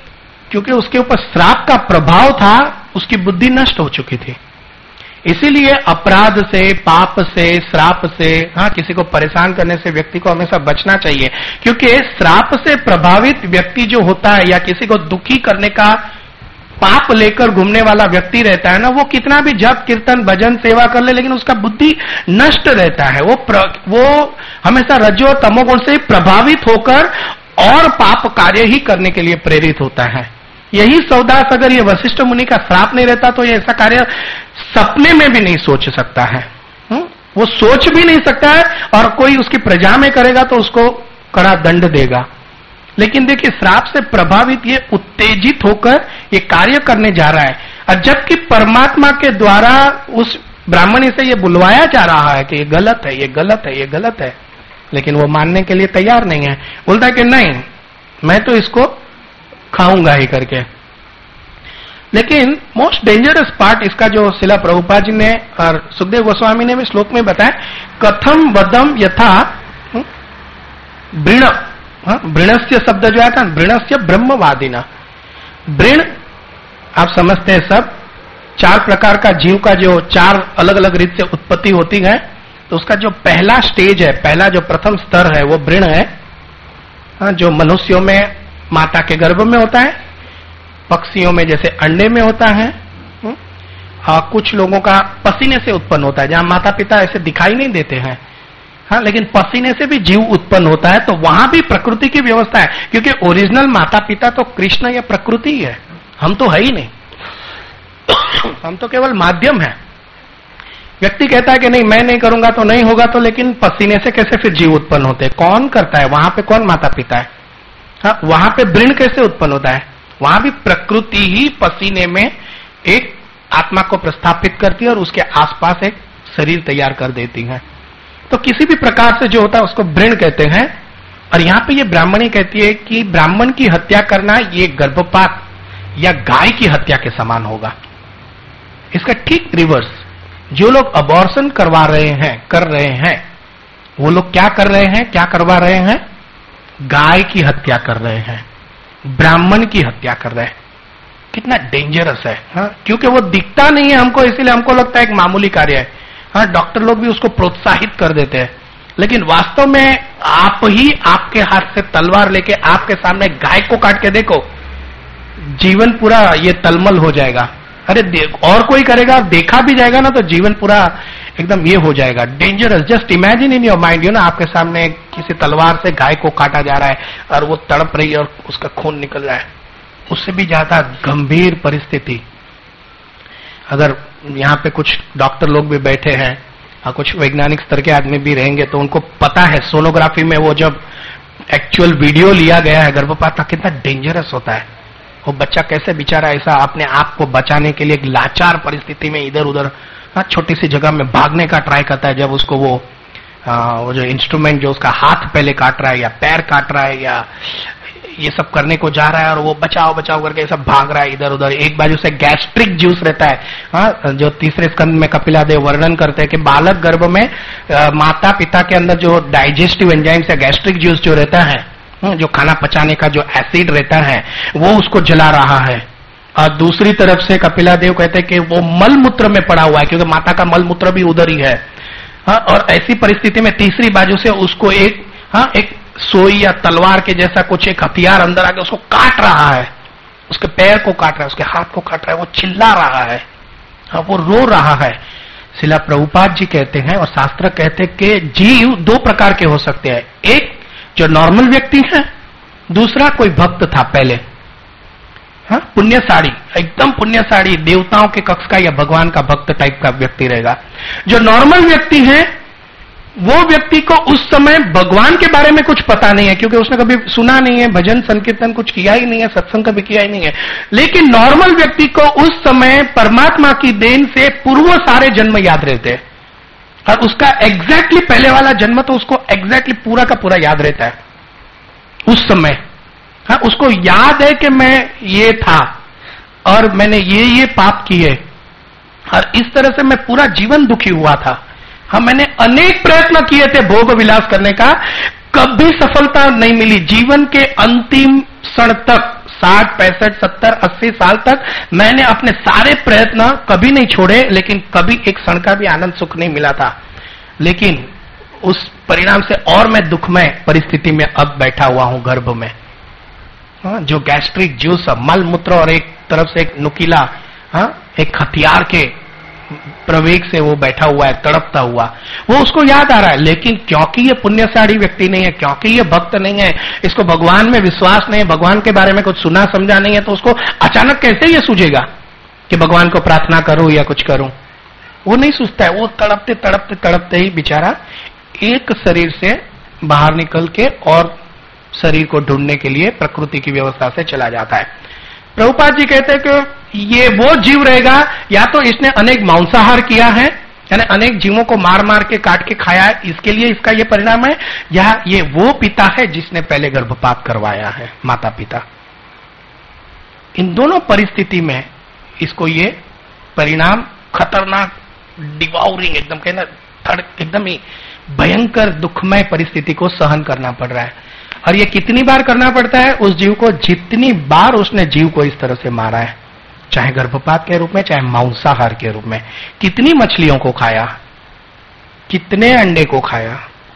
क्योंकि उसके ऊपर श्राप का प्रभाव था, उसकी बुद्धि नष्ट हो चुकी थी। इसीलिए अपराध से, पाप से, श्राप से, हाँ, किसी को परेशान करने से व्यक्ति को हमेशा बचना चाहिए, क्योंकि श्राप से प्रभावित व्यक्ति जो होता है या किसी को दुखी करने का पाप लेकर घूमने वाला व्यक्ति रहता है ना, वो कितना भी जप कीर्तन भजन सेवा कर ले, लेकिन उसका बुद्धि नष्ट रहता है। वो प्र, वो हमेशा रजो तमोगुण से प्रभावित होकर और पाप कार्य ही करने के लिए प्रेरित होता है। यही सौदास अगर ये वशिष्ठ मुनि का श्राप नहीं रहता तो ये ऐसा कार्य सपने में भी नहीं सोच सकता है। हुँ? वो सोच भी नहीं सकता है, और कोई उसकी प्रजा में करेगा तो उसको कड़ा दंड देगा। लेकिन देखिए, श्राप से प्रभावित ये उत्तेजित होकर ये कार्य करने जा रहा है, और जबकि परमात्मा के द्वारा उस ब्राह्मणी से ये बुलवाया जा रहा है कि ये गलत है, ये गलत है, ये गलत है, लेकिन वो मानने के लिए तैयार नहीं है। बोलता है कि नहीं, मैं तो इसको खाऊंगा ही करके। लेकिन मोस्ट डेंजरस पार्ट इसका जो शिला प्रभुपाद जी ने और सुखदेव गोस्वामी ने भी श्लोक में बताया, कथम वदम यथा वृण, वृणस्य शब्द जो आया था, वृणस्य ब्रह्मवादिना। वृण आप समझते हैं सब, चार प्रकार का जीव का जो चार अलग अलग रीत से उत्पत्ति होती है, तो उसका जो पहला स्टेज है, पहला जो प्रथम स्तर है वो वृण है, जो मनुष्यों में माता के गर्भ में होता है, पक्षियों में जैसे अंडे में होता है, हाँ, कुछ लोगों का पसीने से उत्पन्न होता है, जहां माता पिता ऐसे दिखाई नहीं देते हैं, हाँ, लेकिन पसीने से भी जीव उत्पन्न होता है, तो वहां भी प्रकृति की व्यवस्था है, क्योंकि ओरिजिनल माता पिता तो कृष्ण या प्रकृति ही है, हम तो है ही नहीं, हम तो केवल माध्यम है। व्यक्ति कहता है कि नहीं मैं नहीं करूंगा तो नहीं होगा, तो लेकिन पसीने से कैसे फिर जीव उत्पन्न होते हैं? कौन करता है? वहां पे कौन माता पिता है? हाँ, वहां पे वृण कैसे उत्पन्न होता है? वहां भी प्रकृति ही पसीने में एक आत्मा को प्रस्थापित करती है और उसके आसपास एक शरीर तैयार कर देती है। तो किसी भी प्रकार से जो होता है उसको वृण कहते हैं। और यहां पे ये ब्राह्मणी कहती है कि ब्राह्मण की हत्या करना ये गर्भपात या गाय की हत्या के समान होगा। इसका ठीक रिवर्स, जो लोग अबॉर्शन करवा रहे हैं कर रहे हैं वो लोग क्या कर रहे हैं? क्या करवा रहे हैं? गाय की हत्या कर रहे हैं, ब्राह्मण की हत्या कर रहे हैं। कितना डेंजरस है, हाँ? क्योंकि वो दिखता नहीं है हमको, इसीलिए हमको लगता है एक मामूली कार्य है। हाँ, डॉक्टर लोग भी उसको प्रोत्साहित कर देते हैं, लेकिन वास्तव में आप ही आपके हाथ से तलवार लेके आपके सामने गाय को काट के देखो, जीवन पूरा ये तलमल हो जाएगा। अरे और कोई करेगा और देखा भी जाएगा ना तो जीवन पूरा एकदम ये हो जाएगा, dangerous. Just imagine in your mind, you ना, आपके सामने किसी तलवार से गाय को काटा जा रहा है और वो तड़प रही है और उसका खून निकल रहा है। उससे भी ज्यादा गंभीर परिस्थिति। अगर यहाँ पे कुछ डॉक्टर लोग भी बैठे हैं और कुछ वैज्ञानिक स्तर के आदमी भी रहेंगे तो उनको पता है सोनोग्राफी में वो जब एक्चुअल वीडियो लिया गया है गर्भपात का, कितना डेंजरस होता है। वो बच्चा कैसे बेचारा ऐसा अपने आप को बचाने के लिए एक लाचार परिस्थिति में इधर उधर छोटी सी जगह में भागने का ट्राई करता है, जब उसको वो आ, वो जो इंस्ट्रूमेंट जो उसका हाथ पहले काट रहा है या पैर काट रहा है या ये सब करने को जा रहा है और वो बचाओ बचाओ करके सब भाग रहा है इधर उधर। एक बाजू से गैस्ट्रिक जूस रहता है, हाँ, जो तीसरे स्कंद में कपिलादेव वर्णन करते हैं कि बालक गर्भ में आ, माता पिता के अंदर जो डाइजेस्टिव एंजाइम्स या गैस्ट्रिक जूस जो रहता है, जो खाना पचाने का जो एसिड रहता है वो उसको जला रहा है। और दूसरी तरफ से कपिलादेव कहते हैं कि वो मल मूत्र में पड़ा हुआ है, क्योंकि माता का मल मूत्र भी उधर ही है। हाँ, और ऐसी परिस्थिति में तीसरी बाजू से उसको एक हाँ एक सोई या तलवार के जैसा कुछ एक हथियार अंदर आके उसको काट रहा है, उसके पैर को काट रहा है, उसके हाथ को काट रहा है, वो चिल्ला रहा है, हाँ, वो रो रहा है। शिला प्रभुपाद जी कहते हैं और शास्त्र कहते हैं कि जीव दो प्रकार के हो सकते हैं, एक जो नॉर्मल व्यक्ति है, दूसरा कोई भक्त था पहले, हाँ, पुण्यशाली, एकदम पुण्यशाली, देवताओं के कक्ष का या भगवान का भक्त टाइप का व्यक्ति रहेगा। जो नॉर्मल व्यक्ति है वो व्यक्ति को उस समय भगवान के बारे में कुछ पता नहीं है, क्योंकि उसने कभी सुना नहीं है, भजन संकीर्तन कुछ किया ही नहीं है, सत्संग कभी किया ही नहीं है। लेकिन नॉर्मल व्यक्ति को उस समय परमात्मा की देन से पूर्व सारे जन्म याद रहते हैं, और उसका एग्जैक्टली पहले वाला जन्म तो उसको एग्जैक्टली पूरा का पूरा याद रहता है उस समय। हाँ, उसको याद है कि मैं ये था और मैंने ये ये पाप किए और इस तरह से मैं पूरा जीवन दुखी हुआ था। हाँ, मैंने अनेक प्रयत्न किए थे भोग विलास करने का, कभी सफलता नहीं मिली। जीवन के अंतिम क्षण तक साठ पैंसठ सत्तर अस्सी साल तक मैंने अपने सारे प्रयत्न कभी नहीं छोड़े, लेकिन कभी एक क्षण का भी आनंद सुख नहीं मिला था। लेकिन उस परिणाम से और मैं दुखमय परिस्थिति में अब बैठा हुआ हूं गर्भ में। हाँ, जो गैस्ट्रिक जूस मल मूत्र और एक तरफ से एक नुकीला हाँ, एक हथियार के प्रवेग से वो बैठा हुआ है, तड़पता हुआ, वो उसको याद आ रहा है। लेकिन क्योंकि ये पुण्यशाली व्यक्ति नहीं है, क्योंकि ये भक्त नहीं है, इसको भगवान में विश्वास नहीं है, भगवान के बारे में कुछ सुना समझा नहीं है, तो उसको अचानक कैसे ये सूझेगा कि भगवान को प्रार्थना करूं या कुछ करूं। वो नहीं सूझता है। वो तड़पते तड़पते तड़पते ही बेचारा एक शरीर से बाहर निकल के और शरीर को ढूंढने के लिए प्रकृति की व्यवस्था से चला जाता है। प्रभुपाद जी कहते हैं कि ये वो जीव रहेगा, या तो इसने अनेक मांसाहार किया है, यानी अनेक जीवों को मार मार के काट के खाया है, इसके लिए इसका ये परिणाम है, या ये वो पिता है जिसने पहले गर्भपात करवाया है, माता पिता। इन दोनों परिस्थिति में इसको ये परिणाम खतरनाक, डिवाउरिंग, एकदम कहना थर्ड, एकदम ही भयंकर दुखमय परिस्थिति को सहन करना पड़ रहा है। और ये कितनी बार करना पड़ता है उस जीव को? जितनी बार उसने जीव को इस तरह से मारा है, चाहे गर्भपात के रूप में, चाहे मांसाहार के रूप में। कितनी मछलियों को खाया, कितने अंडे को खाया,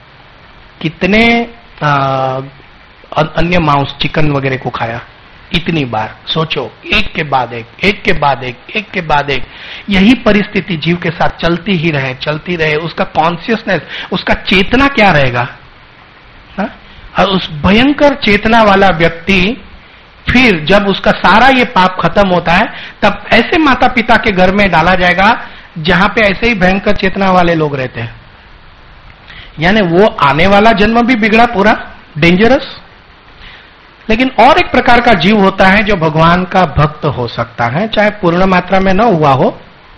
कितने आ, अन्य मांस, चिकन वगैरह को खाया, इतनी बार। सोचो, एक के बाद एक, एक के बाद एक, एक के बाद एक, यही परिस्थिति जीव के साथ चलती ही रहे, चलती रहे। उसका कॉन्शियसनेस, उसका चेतना क्या रहेगा? हा? और उस भयंकर चेतना वाला व्यक्ति फिर जब उसका सारा ये पाप खत्म होता है, तब ऐसे माता पिता के घर में डाला जाएगा जहां पे ऐसे ही भयंकर चेतना वाले लोग रहते हैं। यानी वो आने वाला जन्म भी बिगड़ा पूरा, डेंजरस। लेकिन और एक प्रकार का जीव होता है जो भगवान का भक्त हो सकता है, चाहे पूर्ण मात्रा में न हुआ हो,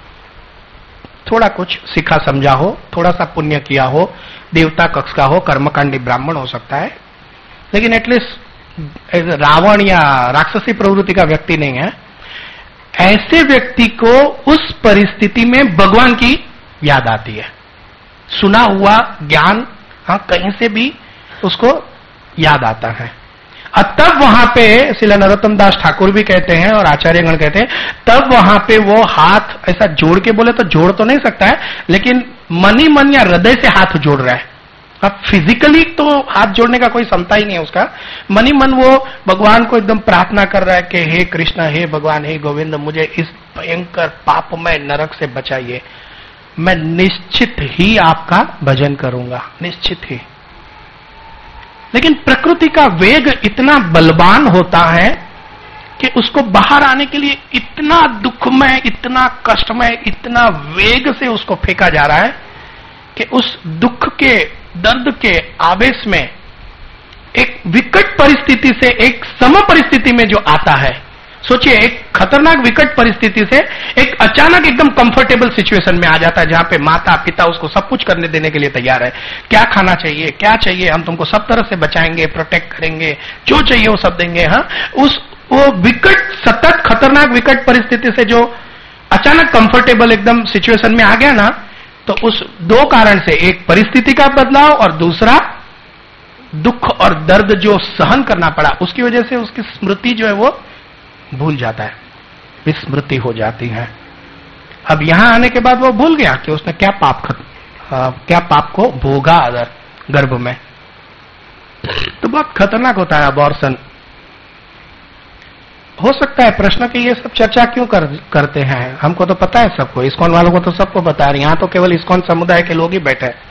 थोड़ा कुछ सीखा समझा हो, थोड़ा सा पुण्य किया हो, देवता कक्ष का हो, कर्मकांडी ब्राह्मण हो सकता है, लेकिन एटलीस्ट रावण या राक्षसी प्रवृत्ति का व्यक्ति नहीं है। ऐसे व्यक्ति को उस परिस्थिति में भगवान की याद आती है। सुना हुआ ज्ञान हाँ कहीं से भी उसको याद आता है। और तब वहां पे श्रील नरोत्तम दास ठाकुर भी कहते हैं और आचार्यगण कहते हैं, तब वहां पे वो हाथ ऐसा जोड़ के, बोले तो जोड़ तो नहीं सकता है, लेकिन मनी मन या हृदय से हाथ जोड़ रहा है। अब फिजिकली तो हाथ जोड़ने का कोई क्षमता ही नहीं है उसका, मनी मन वो भगवान को एकदम प्रार्थना कर रहा है कि हे कृष्ण, हे भगवान, हे गोविंद, मुझे इस भयंकर पापमय नरक से बचाइए, मैं निश्चित ही आपका भजन करूंगा, निश्चित ही। लेकिन प्रकृति का वेग इतना बलवान होता है कि उसको बाहर आने के लिए इतना दुखमय, इतना कष्टमय, इतना वेग से उसको फेंका जा रहा है कि उस दुख के, दर्द के आवेश में एक विकट परिस्थिति से एक सम परिस्थिति में जो आता है, सोचिए, एक खतरनाक विकट परिस्थिति से एक अचानक एकदम कंफर्टेबल सिचुएशन में आ जाता है, जहां पे माता पिता उसको सब कुछ करने देने के लिए तैयार है। क्या खाना चाहिए, क्या चाहिए, हम तुमको सब तरह से बचाएंगे, प्रोटेक्ट करेंगे, जो चाहिए वो सब देंगे। हाँ, उस वो विकट, सतत खतरनाक विकट परिस्थिति से जो अचानक कंफर्टेबल एकदम सिचुएशन में आ गया ना, तो उस दो कारण से, एक परिस्थिति का बदलाव और दूसरा दुख और दर्द जो सहन करना पड़ा, उसकी वजह से उसकी स्मृति जो है वो भूल जाता है, विस्मृति हो जाती है। अब यहां आने के बाद वो भूल गया कि उसने क्या पाप खत, आ, क्या पाप को भोगा अगर गर्भ में। तो बहुत खतरनाक होता है अबॉर्शन। हो सकता है प्रश्न कि ये सब चर्चा क्यों कर, करते हैं, हमको तो पता है सबको, इस्कॉन वालों को तो सबको पता है, यहां तो केवल इस्कॉन समुदाय के लोग ही बैठे हैं।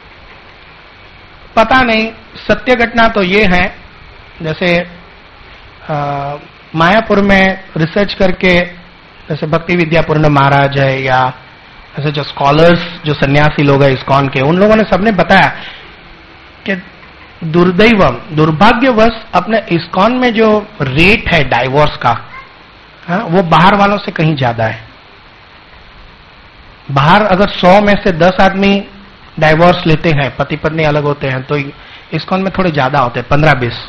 पता नहीं, सत्य घटना तो ये है, जैसे आ, मायापुर में रिसर्च करके, जैसे भक्ति विद्यापूर्ण महाराज है या ऐसे जो स्कॉलर्स, जो सन्यासी लोग हैं इस्कॉन के, उन लोगों ने सबने बताया कि दुर्दैवम, दुर्भाग्यवश अपने इस्कॉन में जो रेट है डाइवोर्स का, हाँ, वो बाहर वालों से कहीं ज्यादा है। बाहर अगर सौ में से दस आदमी डाइवोर्स लेते हैं, पति पत्नी अलग होते हैं, तो इस्कॉन में थोड़े ज्यादा होते हैं, पंद्रह बीस।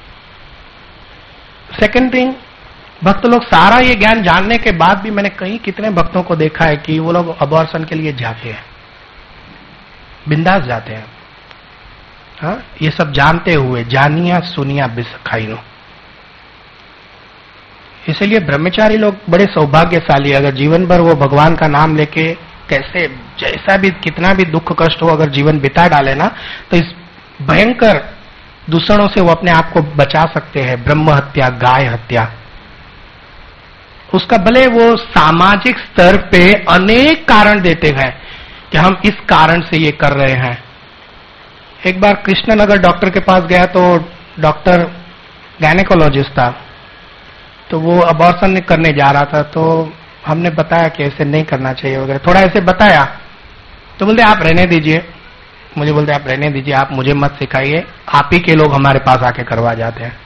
सेकेंड थिंग, भक्त लोग सारा ये ज्ञान जानने के बाद भी, मैंने कई कितने भक्तों को देखा है कि वो लोग अबॉर्शन के लिए जाते हैं, बिंदास जाते हैं। हाँ, ये सब जानते हुए, जानिया सुनिया बिस खाइनो। इसलिए ब्रह्मचारी लोग बड़े सौभाग्यशाली, अगर जीवन भर वो भगवान का नाम लेके कैसे जैसा भी कितना भी दुख कष्ट हो अगर जीवन बिता डाले ना, तो इस भयंकर दूषणों से वो अपने आप को बचा सकते हैं। ब्रह्म हत्या, गाय हत्या, उसका भले वो सामाजिक स्तर पे अनेक कारण देते हैं कि हम इस कारण से ये कर रहे हैं। एक बार कृष्णनगर डॉक्टर के पास गया तो डॉक्टर गायनेकोलॉजिस्ट था, तो वो अबॉर्शन करने जा रहा था, तो हमने बताया कि ऐसे नहीं करना चाहिए वगैरह, थोड़ा ऐसे बताया तो बोलते आप रहने दीजिए, मुझे बोलते आप रहने दीजिए, आप मुझे मत सिखाइए, आप ही के लोग हमारे पास आके करवा जाते हैं।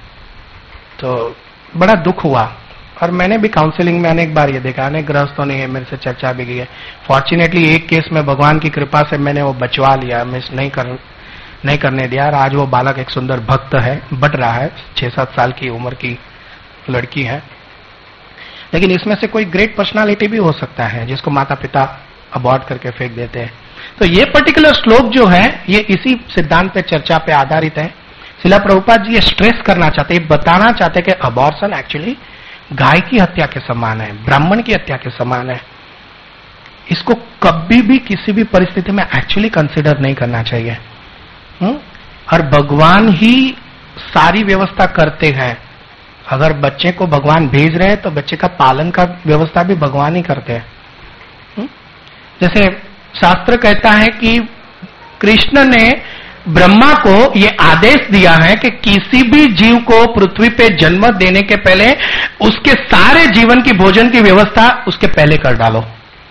तो बड़ा दुख हुआ, और मैंने भी काउंसलिंग में अनेक बार ये देखा, अनेक गृहस्थों ने मेरे से चर्चा भी की है। फॉर्चुनेटली एक केस में भगवान की कृपा से मैंने वो बचवा लिया, मिस नहीं कर नहीं करने दिया, और आज वो बालक एक सुंदर भक्त है, बढ़ रहा है, छह सात साल की उम्र की लड़की है। लेकिन इसमें से कोई ग्रेट पर्सनालिटी भी हो सकता है जिसको माता पिता अबॉर्ट करके फेंक देते हैं। तो ये पर्टिकुलर श्लोक जो है ये इसी सिद्धांत पे चर्चा पे आधारित है। श्रील प्रभुपाद जी ये स्ट्रेस करना चाहते हैं, बताना चाहते हैं कि अबॉर्शन एक्चुअली गाय की हत्या के समान है, ब्राह्मण की हत्या के समान है। इसको कभी भी किसी भी परिस्थिति में एक्चुअली कंसिडर नहीं करना चाहिए। हुँ? और भगवान ही सारी व्यवस्था करते हैं। अगर बच्चे को भगवान भेज रहे हैं तो बच्चे का पालन का व्यवस्था भी भगवान ही करते हैं। हुँ? जैसे शास्त्र कहता है कि कृष्ण ने ब्रह्मा को ये आदेश दिया है कि किसी भी जीव को पृथ्वी पे जन्म देने के पहले उसके सारे जीवन की भोजन की व्यवस्था उसके पहले कर डालो,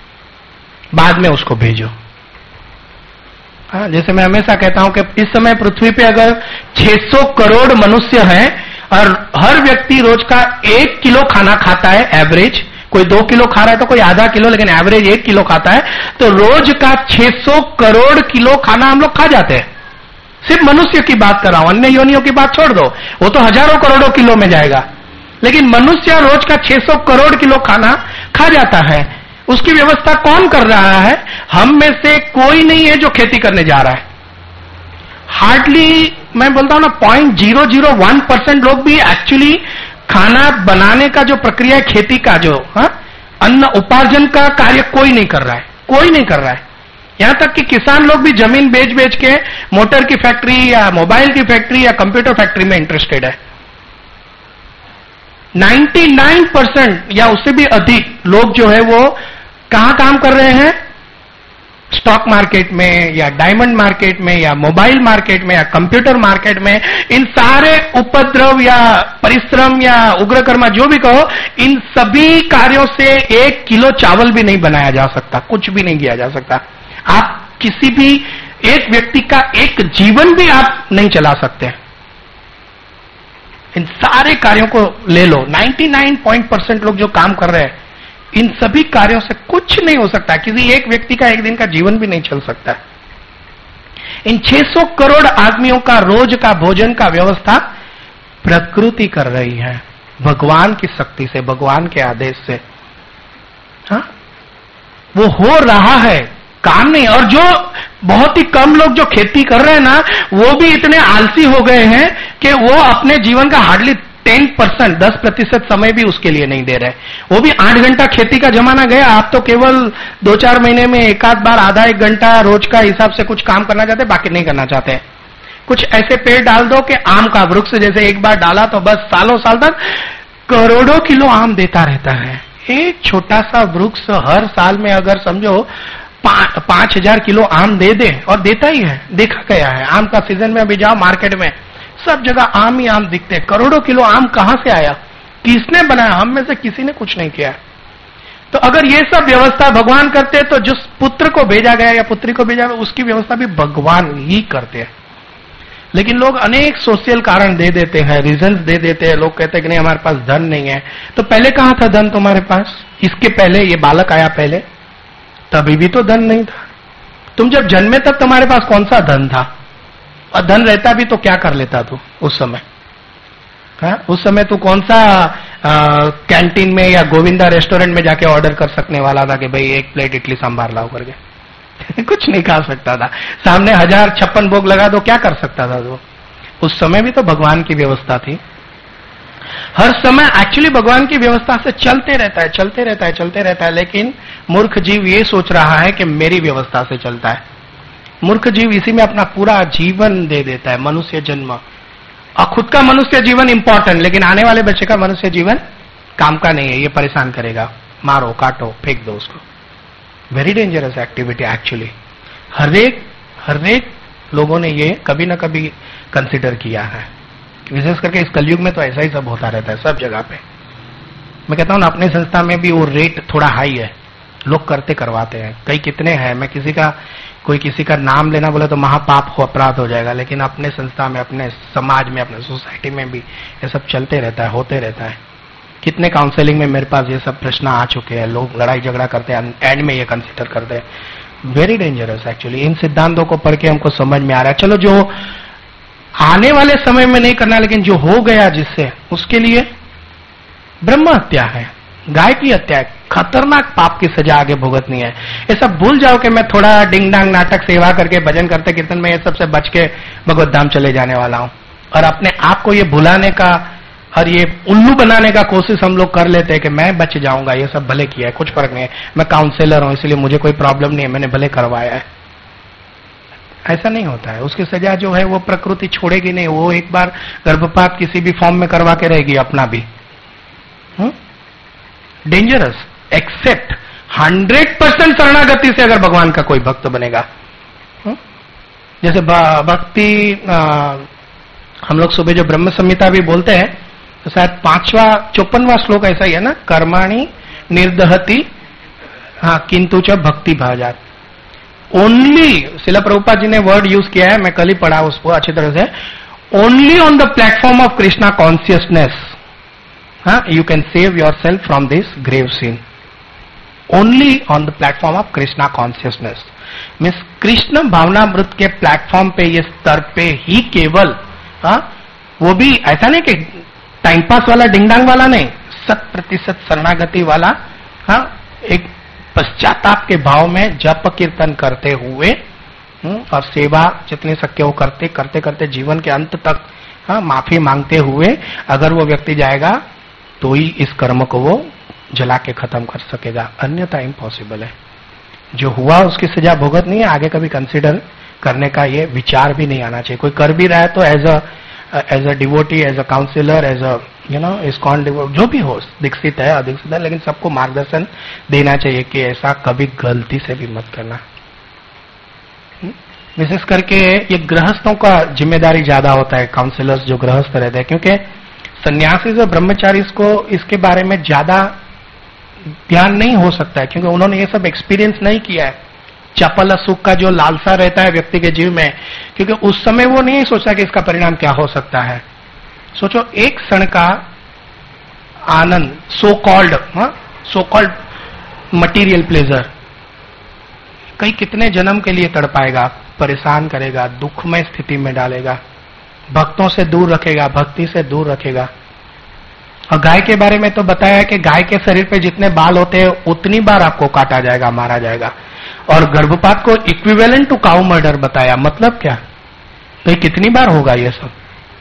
बाद में उसको भेजो। हाँ, जैसे मैं हमेशा कहता हूं कि इस समय पृथ्वी पे अगर छह सौ करोड़ मनुष्य हैं और हर व्यक्ति रोज का एक किलो खाना खाता है एवरेज, कोई दो किलो खा रहा है तो कोई आधा किलो, लेकिन एवरेज एक किलो खाता है, तो रोज का छह सौ करोड़ किलो खाना हम लोग खा जाते हैं। सिर्फ मनुष्य की बात कर रहा हूं, अन्य योनियों की बात छोड़ दो, वो तो हजारों करोड़ों किलो में जाएगा, लेकिन मनुष्य रोज का छह सौ करोड़ किलो खाना खा जाता है। उसकी व्यवस्था कौन कर रहा है? हम में से कोई नहीं है जो खेती करने जा रहा है। हार्डली मैं बोलता हूं ना point zero zero one percent लोग भी एक्चुअली खाना बनाने का जो प्रक्रिया है, खेती का जो हा? अन्न उपार्जन का कार्य कोई नहीं कर रहा है, कोई नहीं कर रहा है। यहां तक कि किसान लोग भी जमीन बेच बेच के मोटर की फैक्ट्री या मोबाइल की फैक्ट्री या कंप्यूटर फैक्ट्री में इंटरेस्टेड है। निन्यानवे परसेंट या उससे भी अधिक लोग जो है वो कहां काम कर रहे हैं? स्टॉक मार्केट में या डायमंड मार्केट में या मोबाइल मार्केट में या कंप्यूटर मार्केट में। इन सारे उपद्रव या परिश्रम या उग्रकर्मा जो भी कहो, इन सभी कार्यों से एक किलो चावल भी नहीं बनाया जा सकता, कुछ भी नहीं किया जा सकता। आप किसी भी एक व्यक्ति का एक जीवन भी आप नहीं चला सकते। इन सारे कार्यों को ले लो, निन्यानवे परसेंट लोग जो काम कर रहे हैं, इन सभी कार्यों से कुछ नहीं हो सकता। किसी एक व्यक्ति का एक दिन का जीवन भी नहीं चल सकता। इन छह सौ करोड़ आदमियों का रोज का भोजन का व्यवस्था प्रकृति कर रही है, भगवान की शक्ति से, भगवान के आदेश से। हाँ, वो हो रहा है, काम नहीं। और जो बहुत ही कम लोग जो खेती कर रहे हैं ना, वो भी इतने आलसी हो गए हैं कि वो अपने जीवन का हार्डली टेन परसेंट दस प्रतिशत समय भी उसके लिए नहीं दे रहे। वो भी आठ घंटा खेती का जमाना गया, आप तो केवल दो चार महीने में एक आध बार आधा एक घंटा रोज का हिसाब से कुछ काम करना चाहते, बाकी नहीं करना चाहते। कुछ ऐसे पेड़ डाल दो कि आम का वृक्ष जैसे एक बार डाला तो बस सालों साल तक करोड़ों किलो आम देता रहता है। एक छोटा सा वृक्ष हर साल में अगर समझो पांच हजार किलो आम दे दे, और देता ही है, देखा गया है। आम का सीजन में अभी जाओ मार्केट में, सब जगह आम ही आम दिखते हैं। करोड़ों किलो आम कहां से आया? किसने बनाया? हम में से किसी ने कुछ नहीं किया। तो अगर ये सब व्यवस्था भगवान करते तो जिस पुत्र को भेजा गया या पुत्री को भेजा गया उसकी व्यवस्था भी भगवान ही करते हैं। लेकिन लोग अनेक सोशल कारण दे देते हैं, रीजंस दे देते हैं। लोग कहते हैं कि नहीं हमारे पास धन नहीं है। तो पहले कहां था धन तुम्हारे पास? इसके पहले ये बालक आया पहले, तभी भी तो धन नहीं था। तुम जब जन्मे तब तुम्हारे पास कौन सा धन था? और धन रहता भी तो क्या कर लेता तू उस समय? हा? उस समय तू कौन सा कैंटीन में या गोविंदा रेस्टोरेंट में जाके ऑर्डर कर सकने वाला था कि भाई एक प्लेट इडली सांभार लाओ करके? कुछ नहीं खा सकता था। सामने हजार छप्पन भोग लगा दो, क्या कर सकता था तू? उस समय भी तो भगवान की व्यवस्था थी। हर समय एक्चुअली भगवान की व्यवस्था से चलते रहता है, चलते रहता है, चलते रहता है, लेकिन मूर्ख जीव ये सोच रहा है कि मेरी व्यवस्था से चलता है। मूर्ख जीव इसी में अपना पूरा जीवन दे देता है, मनुष्य जन्म। और खुद का मनुष्य जीवन इंपॉर्टेंट, लेकिन आने वाले बच्चे का मनुष्य जीवन काम का नहीं है, ये परेशान करेगा, मारो, काटो, फेंक दो उसको। Very dangerous activity actually. हर एक हर एक लोगों ने ये कभी ना कभी कंसिडर किया है। विशेष करके इस कलयुग में तो ऐसा ही सब होता रहता है, सब जगह पे। मैं कहता हूं ना, अपनी संस्था में भी वो रेट थोड़ा हाई है, लोग करते करवाते हैं। कई कितने हैं, मैं किसी का कोई किसी का नाम लेना बोले तो महापाप हो, अपराध हो जाएगा, लेकिन अपने संस्था में, अपने समाज में, अपने सोसाइटी में भी ये सब चलते रहता है, होते रहता है। कितने काउंसलिंग में मेरे पास ये सब प्रश्न आ चुके हैं, लोग लड़ाई झगड़ा करते हैं, एंड में ये कंसिडर करते हैं। Very dangerous actually. इन सिद्धांतों को पढ़ के हमको समझ में आ रहा है, चलो जो आने वाले समय में नहीं करना, लेकिन जो हो गया जिससे, उसके लिए ब्रह्म हत्या है, गाय की हत्या है, खतरनाक पाप की सजा आगे भुगतनी है। ये सब भूल जाओ कि मैं थोड़ा डिंग डांग नाटक सेवा करके भजन करते कीर्तन में ये सबसे बच के भगवत धाम चले जाने वाला हूं। और अपने आप को ये भुलाने का और ये उल्लू बनाने का कोशिश हम लोग कर लेते हैं कि मैं बच जाऊंगा, ये सब भले किया है, कुछ फर्क नहीं है, मैं काउंसलर हूं इसलिए मुझे कोई प्रॉब्लम नहीं है, मैंने भले करवाया है। ऐसा नहीं होता है। उसकी सजा जो है वो प्रकृति छोड़ेगी नहीं, वो एक बार गर्भपात किसी भी फॉर्म में करवा के रहेगी अपना भी। डेंजरस। एक्सेप्ट हंड्रेड परसेंट शरणागति से अगर भगवान का कोई भक्त बनेगा। हुँ? जैसे भक्ति हम लोग सुबह जो ब्रह्म संहिता भी बोलते हैं, तो शायद पांचवा चौपनवा श्लोक ऐसा ही है ना, कर्माणि निर्दहति हाँ किंतु च भक्ति भाजात। ओनली शिला प्रभुपाद जी ने वर्ड यूज किया है, मैं कल ही पढ़ा उसको अच्छी तरह से, only on the platform of Krishna consciousness हाँ you can save yourself from this grave scene. Only on the platform of Krishna consciousness means Krishna भावनामृत के प्लेटफॉर्म पे, ये स्तर पे ही केवल हाँ वो भी ऐसा नहीं कि टाइम पास वाला डिंगडांग वाला नहीं, शत प्रतिशत शरणागति वाला हाँ एक पश्चाताप के भाव में जप कीर्तन करते हुए और सेवा जितनी शक्य हो करते करते करते जीवन के अंत तक हाँ माफी मांगते हुए अगर वो व्यक्ति जाएगा तो ही इस कर्म को वो जला के खत्म कर सकेगा, अन्यथा इम्पॉसिबल है। जो हुआ उसकी सजा भुगत नहीं है, आगे कभी कंसिडर करने का ये विचार भी नहीं आना चाहिए। कोई कर भी रहा है तो as a as a devotee, as a counsellor, as a you know ISKCON devotee, जो भी हो, दीक्षित है अदीक्षित है, लेकिन सबको मार्गदर्शन देना चाहिए कि ऐसा कभी गलती से भी मत करना। विशेष करके ये गृहस्थों का जिम्मेदारी ज्यादा होता है, काउंसिलर्स जो गृहस्थ रहते हैं, क्योंकि सन्यासी और ब्रह्मचारी को इसके बारे में ज्यादा ध्यान नहीं हो सकता है, क्योंकि उन्होंने ये सब एक्सपीरियंस नहीं किया है। चपल सुख का जो लालसा रहता है व्यक्ति के जीव में, क्योंकि उस समय वो नहीं सोचा कि इसका परिणाम क्या हो सकता है। सोचो एक क्षण का आनंद, so called so called material pleasure, कई कितने जन्म के लिए तड़पाएगा, परेशान करेगा, दुखमय स्थिति में डालेगा, भक्तों से दूर रखेगा, भक्ति से दूर रखेगा। और गाय के बारे में तो बताया कि गाय के शरीर पे जितने बाल होते हैं उतनी बार आपको काटा जाएगा, मारा जाएगा। और गर्भपात को इक्विवेलेंट टू काउ मर्डर बताया, मतलब क्या, तो कितनी बार होगा ये सब।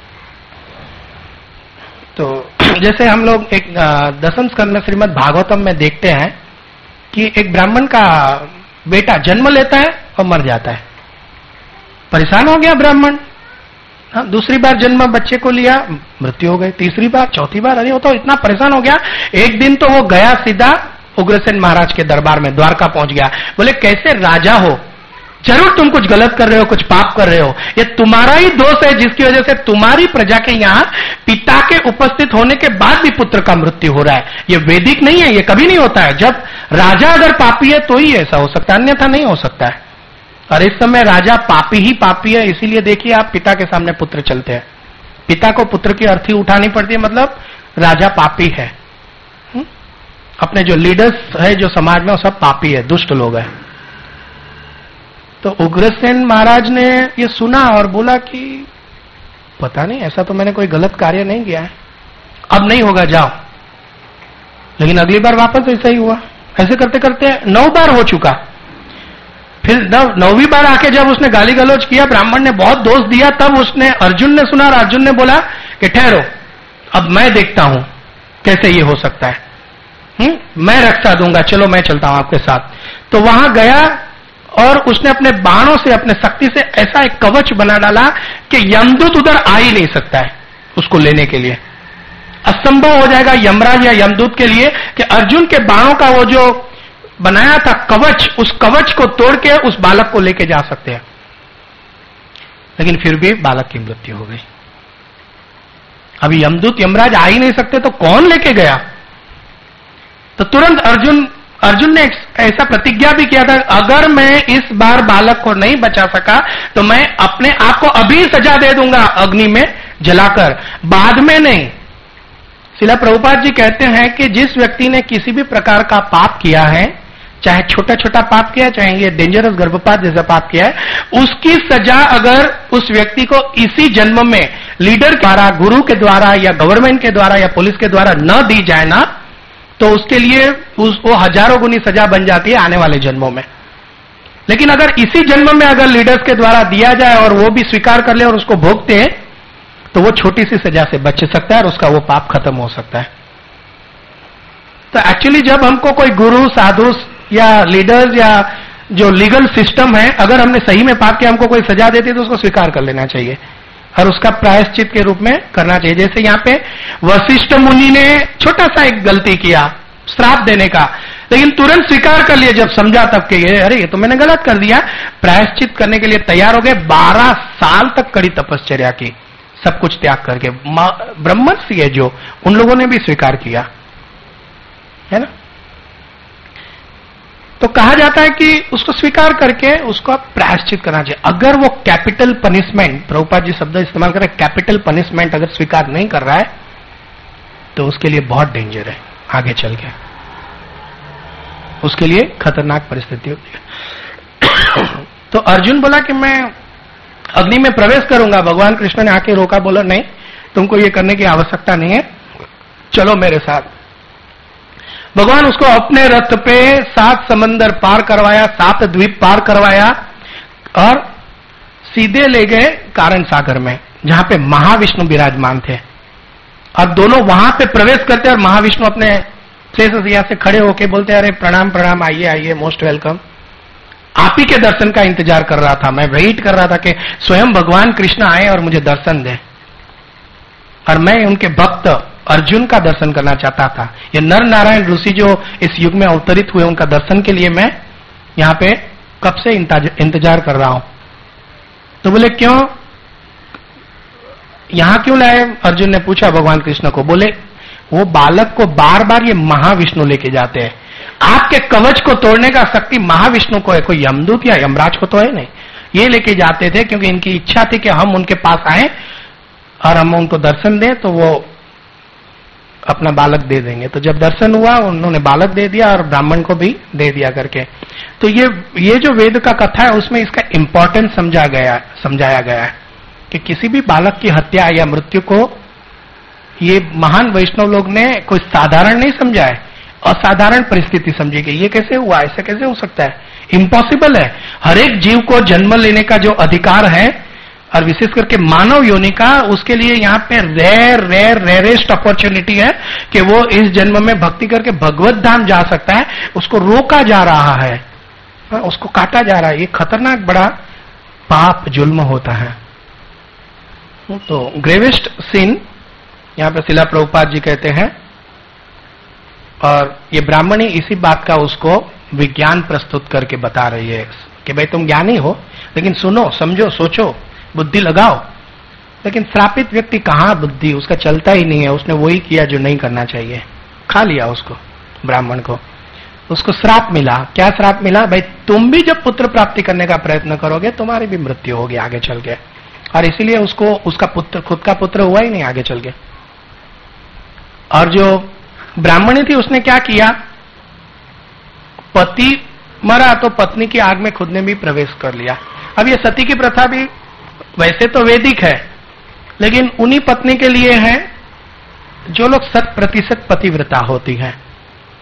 तो जैसे हम लोग एक दसम स्कंद में श्रीमद् भागवतम में देखते हैं कि एक ब्राह्मण का बेटा जन्म लेता है और मर जाता है। परेशान हो गया ब्राह्मण, हाँ, दूसरी बार जन्म बच्चे को लिया, मृत्यु हो गई, तीसरी बार, चौथी बार, अरे वो तो इतना परेशान हो गया। एक दिन तो वो गया सीधा उग्रसेन महाराज के दरबार में, द्वारका पहुंच गया। बोले कैसे राजा हो, जरूर तुम कुछ गलत कर रहे हो, कुछ पाप कर रहे हो, ये तुम्हारा ही दोष है जिसकी वजह से तुम्हारी प्रजा के यहाँ पिता के उपस्थित होने के बाद भी पुत्र का मृत्यु हो रहा है। ये वैदिक नहीं है, ये कभी नहीं होता है। जब राजा अगर पापी है तो ही ऐसा हो सकता है, अन्यथा नहीं हो सकता है। और इस समय राजा पापी ही पापी है, इसीलिए देखिए आप पिता के सामने पुत्र चलते हैं, पिता को पुत्र की अर्थी उठानी पड़ती है, मतलब राजा पापी है। हुँ? अपने जो लीडर्स है जो समाज में वो सब पापी है, दुष्ट लोग हैं। तो उग्रसेन महाराज ने ये सुना और बोला कि पता नहीं, ऐसा तो मैंने कोई गलत कार्य नहीं किया है, अब नहीं होगा, जाओ। लेकिन अगली बार वापस ऐसा ही हुआ। ऐसे करते करते नौ बार हो चुका। फिर नौवीं बार आके जब उसने गाली गलौज किया, ब्राह्मण ने बहुत दोष दिया, तब उसने अर्जुन ने सुना और अर्जुन ने बोला कि ठहरो, अब मैं देखता हूं कैसे ये हो सकता है, हम्म मैं रक्षा दूंगा, चलो मैं चलता हूं आपके साथ। तो वहां गया और उसने अपने बाणों से, अपने शक्ति से ऐसा एक कवच बना डाला कि यमदूत उधर आ ही नहीं सकता है उसको लेने के लिए। असंभव हो जाएगा यमराज या यमदूत के लिए कि अर्जुन के बाणों का वो जो बनाया था कवच, उस कवच को तोड़ के उस बालक को लेके जा सकते हैं। लेकिन फिर भी बालक की मृत्यु हो गई। अभी यमदूत यमराज आ ही नहीं सकते तो कौन लेके गया? तो तुरंत अर्जुन अर्जुन ने ऐसा प्रतिज्ञा भी किया था, अगर मैं इस बार बालक को नहीं बचा सका तो मैं अपने आप को अभी सजा दे दूंगा अग्नि में जलाकर, बाद में नहीं। श्रील प्रभुपाद जी कहते हैं कि जिस व्यक्ति ने किसी भी प्रकार का पाप किया है, चाहे छोटा छोटा पाप किया, चाहे ये डेंजरस गर्भपात जैसा पाप किया है, उसकी सजा अगर उस व्यक्ति को इसी जन्म में लीडर द्वारा, गुरु के द्वारा या गवर्नमेंट के द्वारा या पुलिस के द्वारा न दी जाए ना, तो उसके लिए उस वो हजारों गुनी सजा बन जाती है आने वाले जन्मों में। लेकिन अगर इसी जन्म में अगर लीडर्स के द्वारा दिया जाए और वो भी स्वीकार कर ले और उसको भोगते हैं, तो वो छोटी सी सजा से बच सकता है और उसका वो पाप खत्म हो सकता है। तो एक्चुअली जब हमको कोई गुरु, साधु या लीडर्स या जो लीगल सिस्टम है, अगर हमने सही में पाप किया, हमको कोई सजा देती है तो उसको स्वीकार कर लेना चाहिए और उसका प्रायश्चित के रूप में करना चाहिए। जैसे यहां पे वशिष्ठ मुनि ने छोटा सा एक गलती किया, श्राप देने का, लेकिन तुरंत स्वीकार कर लिया जब समझा तब के ये अरे ये तो मैंने गलत कर दिया, प्रायश्चित करने के लिए तैयार हो गए। बारह साल तक कड़ी तपश्चर्या की, सब कुछ त्याग करके। ब्रह्मर्षि है जो, उन लोगों ने भी स्वीकार किया है ना। तो कहा जाता है कि उसको स्वीकार करके उसको प्रायश्चित करना चाहिए। अगर वो कैपिटल पनिशमेंट, प्रभुपाद जी शब्द इस्तेमाल कर रहे हैं, कैपिटल पनिशमेंट अगर स्वीकार नहीं कर रहा है तो उसके लिए बहुत डेंजर है आगे चल के, उसके लिए खतरनाक परिस्थिति होती है। तो अर्जुन बोला कि मैं अग्नि में प्रवेश करूंगा। भगवान कृष्ण ने आके रोका, बोला नहीं, तुमको ये करने की आवश्यकता नहीं है, चलो मेरे साथ। भगवान उसको अपने रथ पे सात समंदर पार करवाया, सात द्वीप पार करवाया और सीधे ले गए कारण सागर में, जहां पे महाविष्णु विराजमान थे। और दोनों वहां पे प्रवेश करते और महाविष्णु अपने प्लेस यहां से खड़े होके बोलते, अरे प्रणाम प्रणाम, आइए आइए, मोस्ट वेलकम। आप ही के दर्शन का इंतजार कर रहा था, मैं वेट कर रहा था कि स्वयं भगवान कृष्ण आए और मुझे दर्शन दें, और मैं उनके भक्त अर्जुन का दर्शन करना चाहता था। ये नर नारायण ऋषि जो इस युग में अवतरित हुए, उनका दर्शन के लिए मैं यहां पे कब से इंतजार कर रहा हूं। तो बोले क्यों, यहां क्यों लाए? अर्जुन ने पूछा भगवान कृष्ण को। बोले वो बालक को बार बार ये महाविष्णु लेके जाते हैं, आपके कवच को तोड़ने का शक्ति महाविष्णु को है, कोई यमदूत या यमराज को तो है नहीं। ये लेके जाते थे क्योंकि इनकी इच्छा थी कि हम उनके पास आए और हम उनको दर्शन दें तो वो अपना बालक दे देंगे। तो जब दर्शन हुआ उन्होंने बालक दे दिया और ब्राह्मण को भी दे दिया करके। तो ये ये जो वेद का कथा है उसमें इसका इंपॉर्टेंस समझा गया समझाया गया है कि किसी भी बालक की हत्या या मृत्यु को ये महान वैष्णव लोग ने कोई साधारण नहीं समझा है, असाधारण परिस्थिति समझी कि ये कैसे हुआ, ऐसा कैसे हो सकता है, इम्पॉसिबल है। हर एक जीव को जन्म लेने का जो अधिकार है और विशेष करके मानव योनि का, उसके लिए यहाँ पे रेयर रेयर रेयरेस्ट अपॉर्चुनिटी है कि वो इस जन्म में भक्ति करके भगवत धाम जा सकता है। उसको रोका जा रहा है, उसको काटा जा रहा है। ये खतरनाक बड़ा पाप जुल्म होता है। तो ग्रेवेस्ट सिन यहाँ पे शिला प्रभुपाद जी कहते हैं, और ये ब्राह्मणी इसी बात का उसको विज्ञान प्रस्तुत करके बता रही है कि भाई तुम ज्ञानी हो, लेकिन सुनो, समझो, सोचो, बुद्धि लगाओ। लेकिन श्रापित व्यक्ति कहाँ बुद्धि, उसका चलता ही नहीं है। उसने वही किया जो नहीं करना चाहिए, खा लिया उसको, ब्राह्मण को। उसको श्राप मिला। क्या श्राप मिला? भाई तुम भी जब पुत्र प्राप्ति करने का प्रयत्न करोगे तुम्हारी भी मृत्यु होगी आगे चल के। और इसीलिए उसको उसका पुत्र, खुद का पुत्र हुआ ही नहीं आगे चल के। और जो ब्राह्मणी थी उसने क्या किया, पति मरा तो पत्नी की आग में खुद ने भी प्रवेश कर लिया। अब ये सती की प्रथा भी वैसे तो वैदिक है, लेकिन उन्हीं पत्नी के लिए है जो लोग शत प्रतिशत पतिव्रता होती हैं।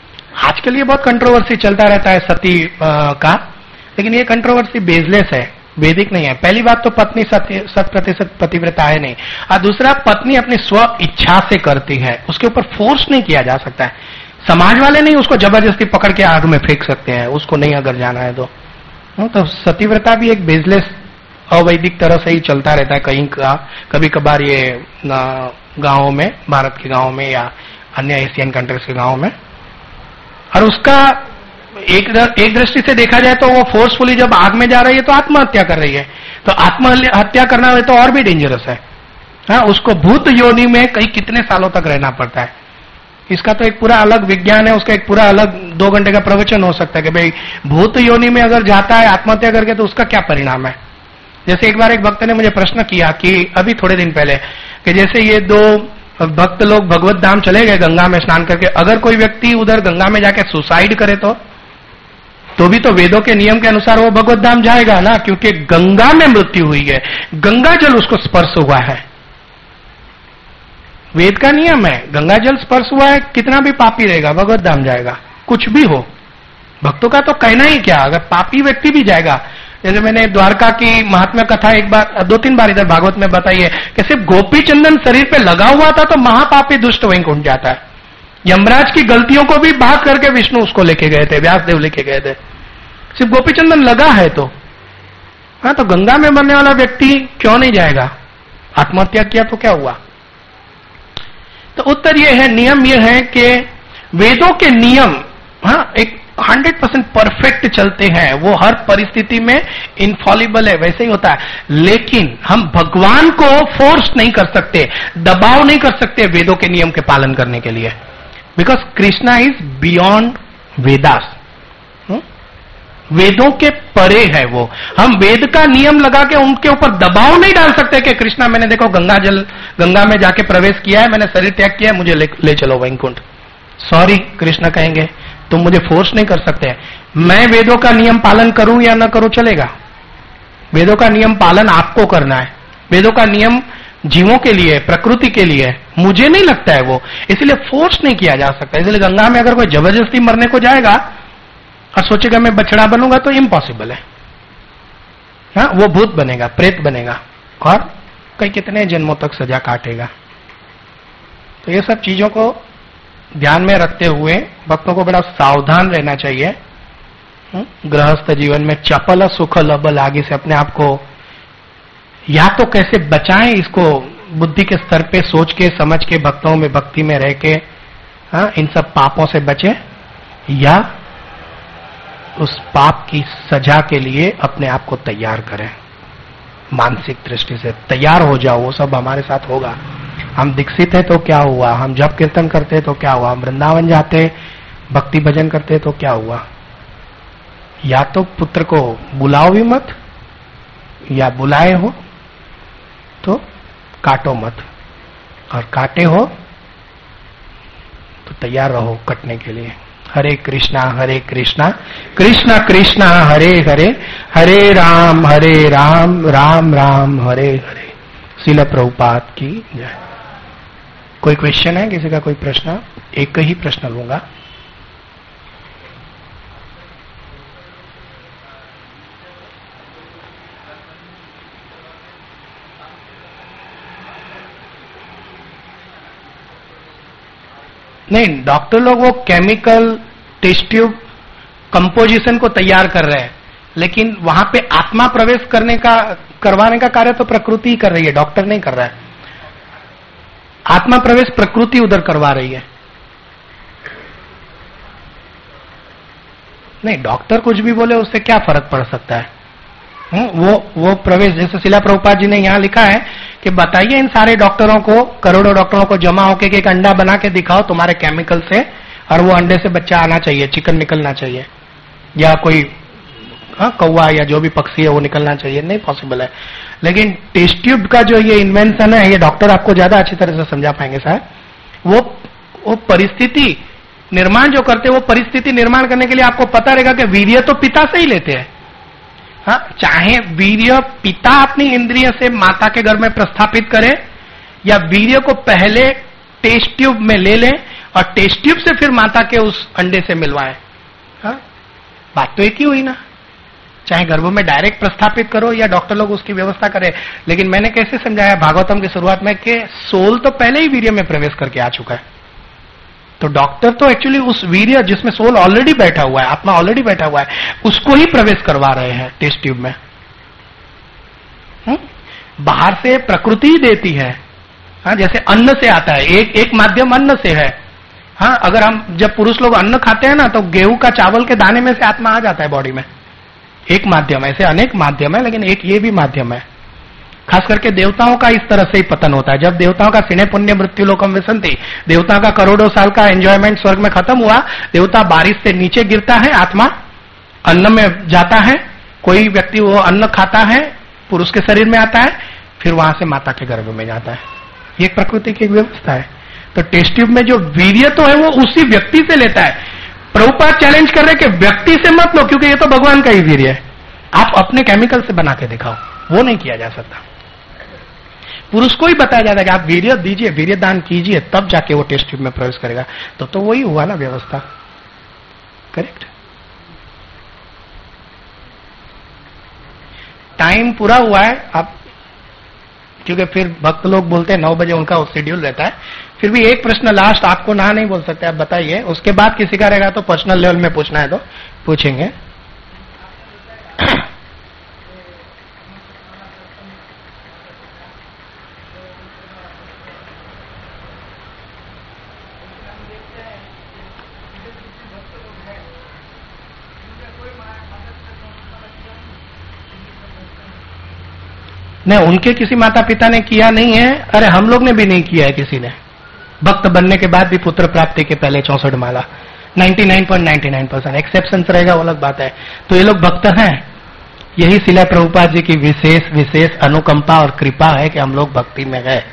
आज के लिए बहुत कंट्रोवर्सी चलता रहता है सती आ, का, लेकिन ये कंट्रोवर्सी बेसलेस है। वैदिक नहीं है। पहली बात तो पत्नी सत्य शत प्रतिशत पतिव्रता है नहीं, और दूसरा पत्नी अपनी स्व इच्छा से करती है, उसके ऊपर फोर्स नहीं किया जा सकता है। समाज वाले नहीं उसको जबरदस्ती पकड़ के आग में फेंक सकते हैं, उसको नहीं अगर जाना है तो। तो सतीव्रता भी एक बिजनेस अवैदिक तरह से ही चलता रहता है कहीं का, कभी कभार ये गांवों में, भारत के गांवों में या अन्य एशियन कंट्रीज के गांवों में। और उसका एक एक दृष्टि से देखा जाए तो वो फोर्सफुली जब आग में जा रही है तो आत्महत्या कर रही है, तो आत्महत्या करना है तो और भी डेंजरस है। हाँ, उसको भूत योनि में कई कितने सालों तक रहना पड़ता है। इसका तो एक पूरा अलग विज्ञान है, उसका एक पूरा अलग दो घंटे का प्रवचन हो सकता है कि भाई भूत योनि में अगर जाता है आत्महत्या करके तो उसका क्या परिणाम है। जैसे एक बार एक भक्त ने मुझे प्रश्न किया कि अभी थोड़े दिन पहले, कि जैसे ये दो भक्त लोग भगवत धाम चले गए गंगा में स्नान करके, अगर कोई व्यक्ति उधर गंगा में जाके सुसाइड करे तो तो भी तो वेदों के नियम के अनुसार वो भगवत धाम जाएगा ना, क्योंकि गंगा में मृत्यु हुई है, गंगा जल उसको स्पर्श हुआ है। वेद का नियम है, गंगा जल स्पर्श हुआ है, कितना भी पापी रहेगा भगवत धाम जाएगा, कुछ भी हो। भक्तों का तो कहना ही क्या, अगर पापी व्यक्ति भी जाएगा। जैसे मैंने द्वारका की महात्म्य कथा एक बार दो तीन बार इधर भागवत में बताई है कि सिर्फ गोपी चंदन शरीर पे लगा हुआ था तो महापापी दुष्ट वहीं उठ जाता है। यमराज की गलतियों को भी भाग करके विष्णु उसको लेके गए थे, व्यासदेव लेके गए थे, सिर्फ गोपी चंदन लगा है तो। हाँ, तो गंगा में मरने वाला व्यक्ति क्यों नहीं जाएगा? आत्महत्या किया तो क्या हुआ? तो उत्तर यह है, नियम यह है कि वेदों के नियम हाँ एक हंड्रेड परसेंट परफेक्ट चलते हैं, वो हर परिस्थिति में इनफॉलिबल है, वैसे ही होता है। लेकिन हम भगवान को फोर्स नहीं कर सकते, दबाव नहीं कर सकते वेदों के नियम के पालन करने के लिए, because Krishna is beyond Vedas. वेदों के परे है वो। हम वेद का नियम लगा के उनके ऊपर दबाव नहीं डाल सकते कि कृष्णा मैंने देखो गंगा जल गंगा में जाके प्रवेश किया है, मैंने शरीर त्याग किया है, मुझे ले, ले चलो वैकुंठ। सॉरी, कृष्ण कहेंगे तुम मुझे फोर्स नहीं कर सकते। मैं वेदों का नियम पालन करूं या न करूं चलेगा, वेदों का नियम पालन आपको करना है। वेदों का नियम जीवों के लिए, प्रकृति के लिए, मुझे नहीं लगता है वो, इसलिए फोर्स नहीं किया जा सकता। इसलिए गंगा में अगर कोई जबरदस्ती मरने को जाएगा और सोचेगा मैं बछड़ा बनूंगा तो इम्पॉसिबल है। हाँ, वो भूत बनेगा, प्रेत बनेगा और कई कितने जन्मों तक सजा काटेगा। तो ये सब चीजों को ध्यान में रखते हुए भक्तों को बड़ा सावधान रहना चाहिए। गृहस्थ जीवन में चपल सुख लब लागे से अपने आप को या तो कैसे बचाएं, इसको बुद्धि के स्तर पे सोच के समझ के भक्तों में भक्ति में रह के हाँ इन सब पापों से बचे, या उस पाप की सजा के लिए अपने आप को तैयार करें। मानसिक दृष्टि से तैयार हो जाओ, वो सब हमारे साथ होगा। हम दीक्षित है तो क्या हुआ, हम जप कीर्तन करते तो क्या हुआ, हम वृंदावन जाते भक्ति भजन करते तो क्या हुआ। या तो पुत्र को बुलाओ भी मत, या बुलाए हो तो काटो मत, और काटे हो तो तैयार रहो कटने के लिए। हरे कृष्णा हरे कृष्णा कृष्णा कृष्णा हरे हरे, हरे राम हरे राम राम राम हरे हरे। श्रील प्रभुपाद की जय। कोई क्वेश्चन है, किसी का कोई प्रश्न? एक ही प्रश्न लूंगा। नहीं, डॉक्टर लोग वो केमिकल टेस्ट ट्यूब कंपोजिशन को तैयार कर रहे हैं, लेकिन वहां पे आत्मा प्रवेश करने का करवाने का कार्य तो प्रकृति ही कर रही है, डॉक्टर नहीं कर रहा है। आत्मा प्रवेश प्रकृति उधर करवा रही है। नहीं, डॉक्टर कुछ भी बोले उससे क्या फर्क पड़ सकता है। हुँ? वो वो प्रवेश, जैसे शिला प्रभुपाद जी ने यहां लिखा है कि बताइए इन सारे डॉक्टरों को, करोड़ों डॉक्टरों को जमा होके एक अंडा बना के दिखाओ तुम्हारे केमिकल से, और वो अंडे से बच्चा आना चाहिए, चिकन निकलना चाहिए, या कोई हाँ कौवा या जो भी पक्षी है वो निकलना चाहिए। नहीं पॉसिबल है। लेकिन टेस्ट ट्यूब का जो ये इन्वेंशन है, ये डॉक्टर आपको ज्यादा अच्छी तरह से समझा पाएंगे साहब। वो वो परिस्थिति निर्माण जो करते हैं, वो परिस्थिति निर्माण करने के लिए आपको पता रहेगा कि वीर्य तो पिता से ही लेते हैं। हाँ, चाहे वीर्य पिता अपनी इंद्रिय से माता के गर्भ में प्रस्थापित करे, या वीर्य को पहले टेस्ट ट्यूब में ले लें और टेस्ट ट्यूब से फिर माता के उस अंडे से मिलवाए। हाँ, बात तो एक ही हुई ना। चाहे गर्भ में डायरेक्ट प्रस्थापित करो या डॉक्टर लोग उसकी व्यवस्था करें। लेकिन मैंने कैसे समझाया भागवतम की शुरुआत में कि सोल तो पहले ही वीर्य में प्रवेश करके आ चुका है, तो डॉक्टर तो एक्चुअली उस वीर्य जिसमें सोल ऑलरेडी बैठा हुआ है, आत्मा ऑलरेडी बैठा हुआ है, उसको ही प्रवेश करवा रहे हैं टेस्ट ट्यूब में। हुँ? बाहर से प्रकृति ही देती है। हाँ, जैसे अन्न से आता है, एक एक माध्यम अन्न से है। हाँ, अगर हम जब पुरुष लोग अन्न खाते हैं ना, तो गेहूं का चावल के दाने में से आत्मा आ जाता है बॉडी में। एक माध्यम, ऐसे अनेक माध्यम है, लेकिन एक ये भी माध्यम है। खास करके देवताओं का इस तरह से ही पतन होता है। जब देवताओं का सिने पुण्य मृत्यु लोकम विसंति, देवताओं का करोड़ों साल का एंजॉयमेंट स्वर्ग में खत्म हुआ, देवता बारिश से नीचे गिरता है, आत्मा अन्न में जाता है, कोई व्यक्ति वो अन्न खाता है, पुरुष के शरीर में आता है, फिर वहां से माता के गर्भ में जाता है। ये प्रकृति की व्यवस्था है। तो टेस्ट ट्यूब में जो वीर्य तो है वो उसी व्यक्ति से लेता है। प्रभुपाद चैलेंज कर रहे कि व्यक्ति से मत लो, क्योंकि ये तो भगवान का ही वीर्य है, आप अपने केमिकल से बना के दिखाओ, वो नहीं किया जा सकता। पुरुष को ही बताया जाता है कि आप वीर्य दीजिए, वीर्य दान कीजिए, तब जाके वो टेस्ट ट्यूब में प्रवेश करेगा। तो तो वही हुआ ना व्यवस्था, करेक्ट। टाइम पूरा हुआ है आप, क्योंकि फिर भक्त लोग बोलते हैं नौ बजे उनका शेड्यूल रहता है। फिर भी एक प्रश्न लास्ट, आपको ना नहीं बोल सकते, आप बताइए, उसके बाद किसी का रहेगा तो पर्सनल लेवल में पूछना है तो पूछेंगे। नहीं, उनके किसी माता पिता ने किया नहीं है, अरे हम लोग ने भी नहीं किया है किसी ने। भक्त बनने के बाद भी पुत्र प्राप्ति के पहले चौसठ माला, निन्यानवे पॉइंट निन्यानवे परसेंट, एक्सेप्शन रहेगा वो अलग बात है। तो ये लोग भक्त हैं। यही शिला प्रभुपाद जी की विशेष विशेष अनुकंपा और कृपा है कि हम लोग भक्ति में गए,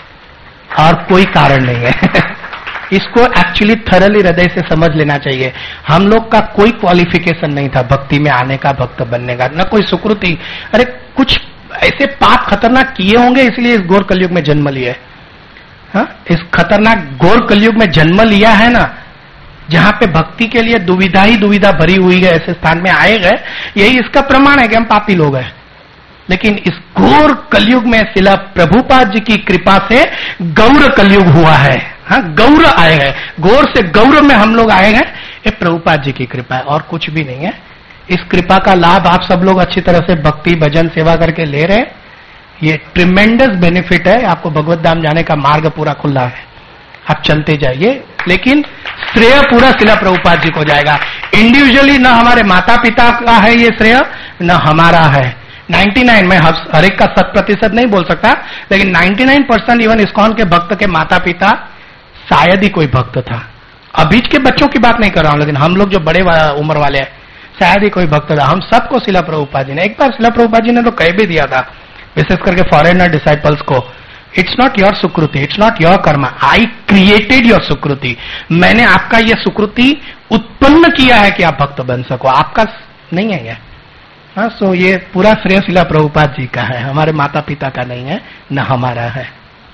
और कोई कारण नहीं है। इसको एक्चुअली थरली हृदय से समझ लेना चाहिए। हम लोग का कोई क्वालिफिकेशन नहीं था भक्ति में आने का, भक्त बनने का, न कोई सुकृति। अरे कुछ ऐसे पाप खतरनाक किए होंगे, इसलिए इस घोर कलयुग में जन्म लिया है। हाँ? इस खतरनाक घोर कलयुग में जन्म लिया है ना, जहां पे भक्ति के लिए दुविधा ही दुविधा भरी हुई है, ऐसे स्थान में आए गए। यही इसका प्रमाण है कि हम पापी लोग हैं। लेकिन इस घोर कलयुग में शिला प्रभुपाद जी की कृपा से गौर कलयुग हुआ है। हाँ, गौर आए हैं, गौर से गौर में हम लोग आए हैं। ये प्रभुपाद जी की कृपा है और कुछ भी नहीं है। इस कृपा का लाभ आप सब लोग अच्छी तरह से भक्ति भजन सेवा करके ले रहे हैं। ये ट्रिमेंडस बेनिफिट है, आपको भगवत धाम जाने का मार्ग पूरा खुला है, आप चलते जाइए। लेकिन श्रेय पूरा शिला प्रभुपाद जी को जाएगा। इंडिविजुअली न हमारे माता पिता का है ये श्रेय, न हमारा है। निन्यानवे, मैं हर एक का शत प्रतिशत नहीं बोल सकता, लेकिन निन्यानवे परसेंट इवन इस्कॉन के भक्त के माता पिता शायद ही कोई भक्त था। अभीज के बच्चों की बात नहीं कर रहा हूं, लेकिन हम लोग जो बड़े उम्र वाले हैं शायद ही कोई भक्त था। हम सबको शिला प्रभुपाद जी ने, एक बार शिला प्रभुपाद जी ने तो कह भी दिया था, विशेष करके फॉरेनर डिसाइपल्स को, इट्स नॉट योर सुकृति, it's not your karma, I created your सुकृति। मैंने आपका यह सुकृति उत्पन्न किया है कि आप भक्त बन सको, आपका नहीं है यह। हाँ, सो ये पूरा श्रेय शिला प्रभुपाद जी का है, हमारे माता पिता का नहीं है, न हमारा है।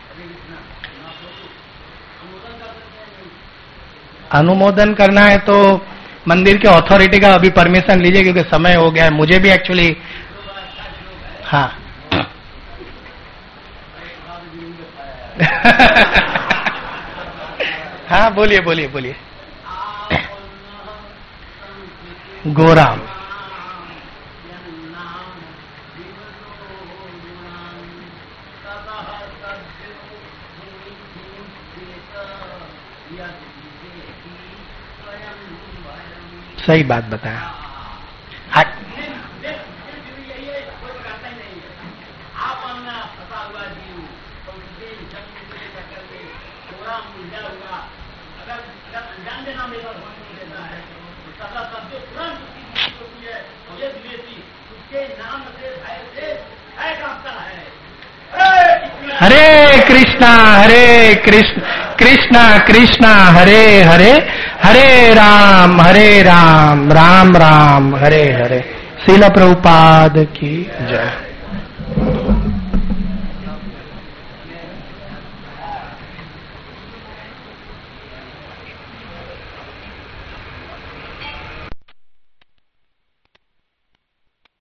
अनुमोदन करना है तो मंदिर के अथॉरिटी का अभी परमिशन लीजिए, क्योंकि समय हो गया है। मुझे भी एक्चुअली, हाँ हाँ बोलिए बोलिए बोलिए। गोराम, सही बात बताया। हरे कृष्णा हरे कृष्ण कृष्णा कृष्णा हरे हरे, हरे राम हरे राम राम राम हरे हरे। शिला प्रभुपाद की जय।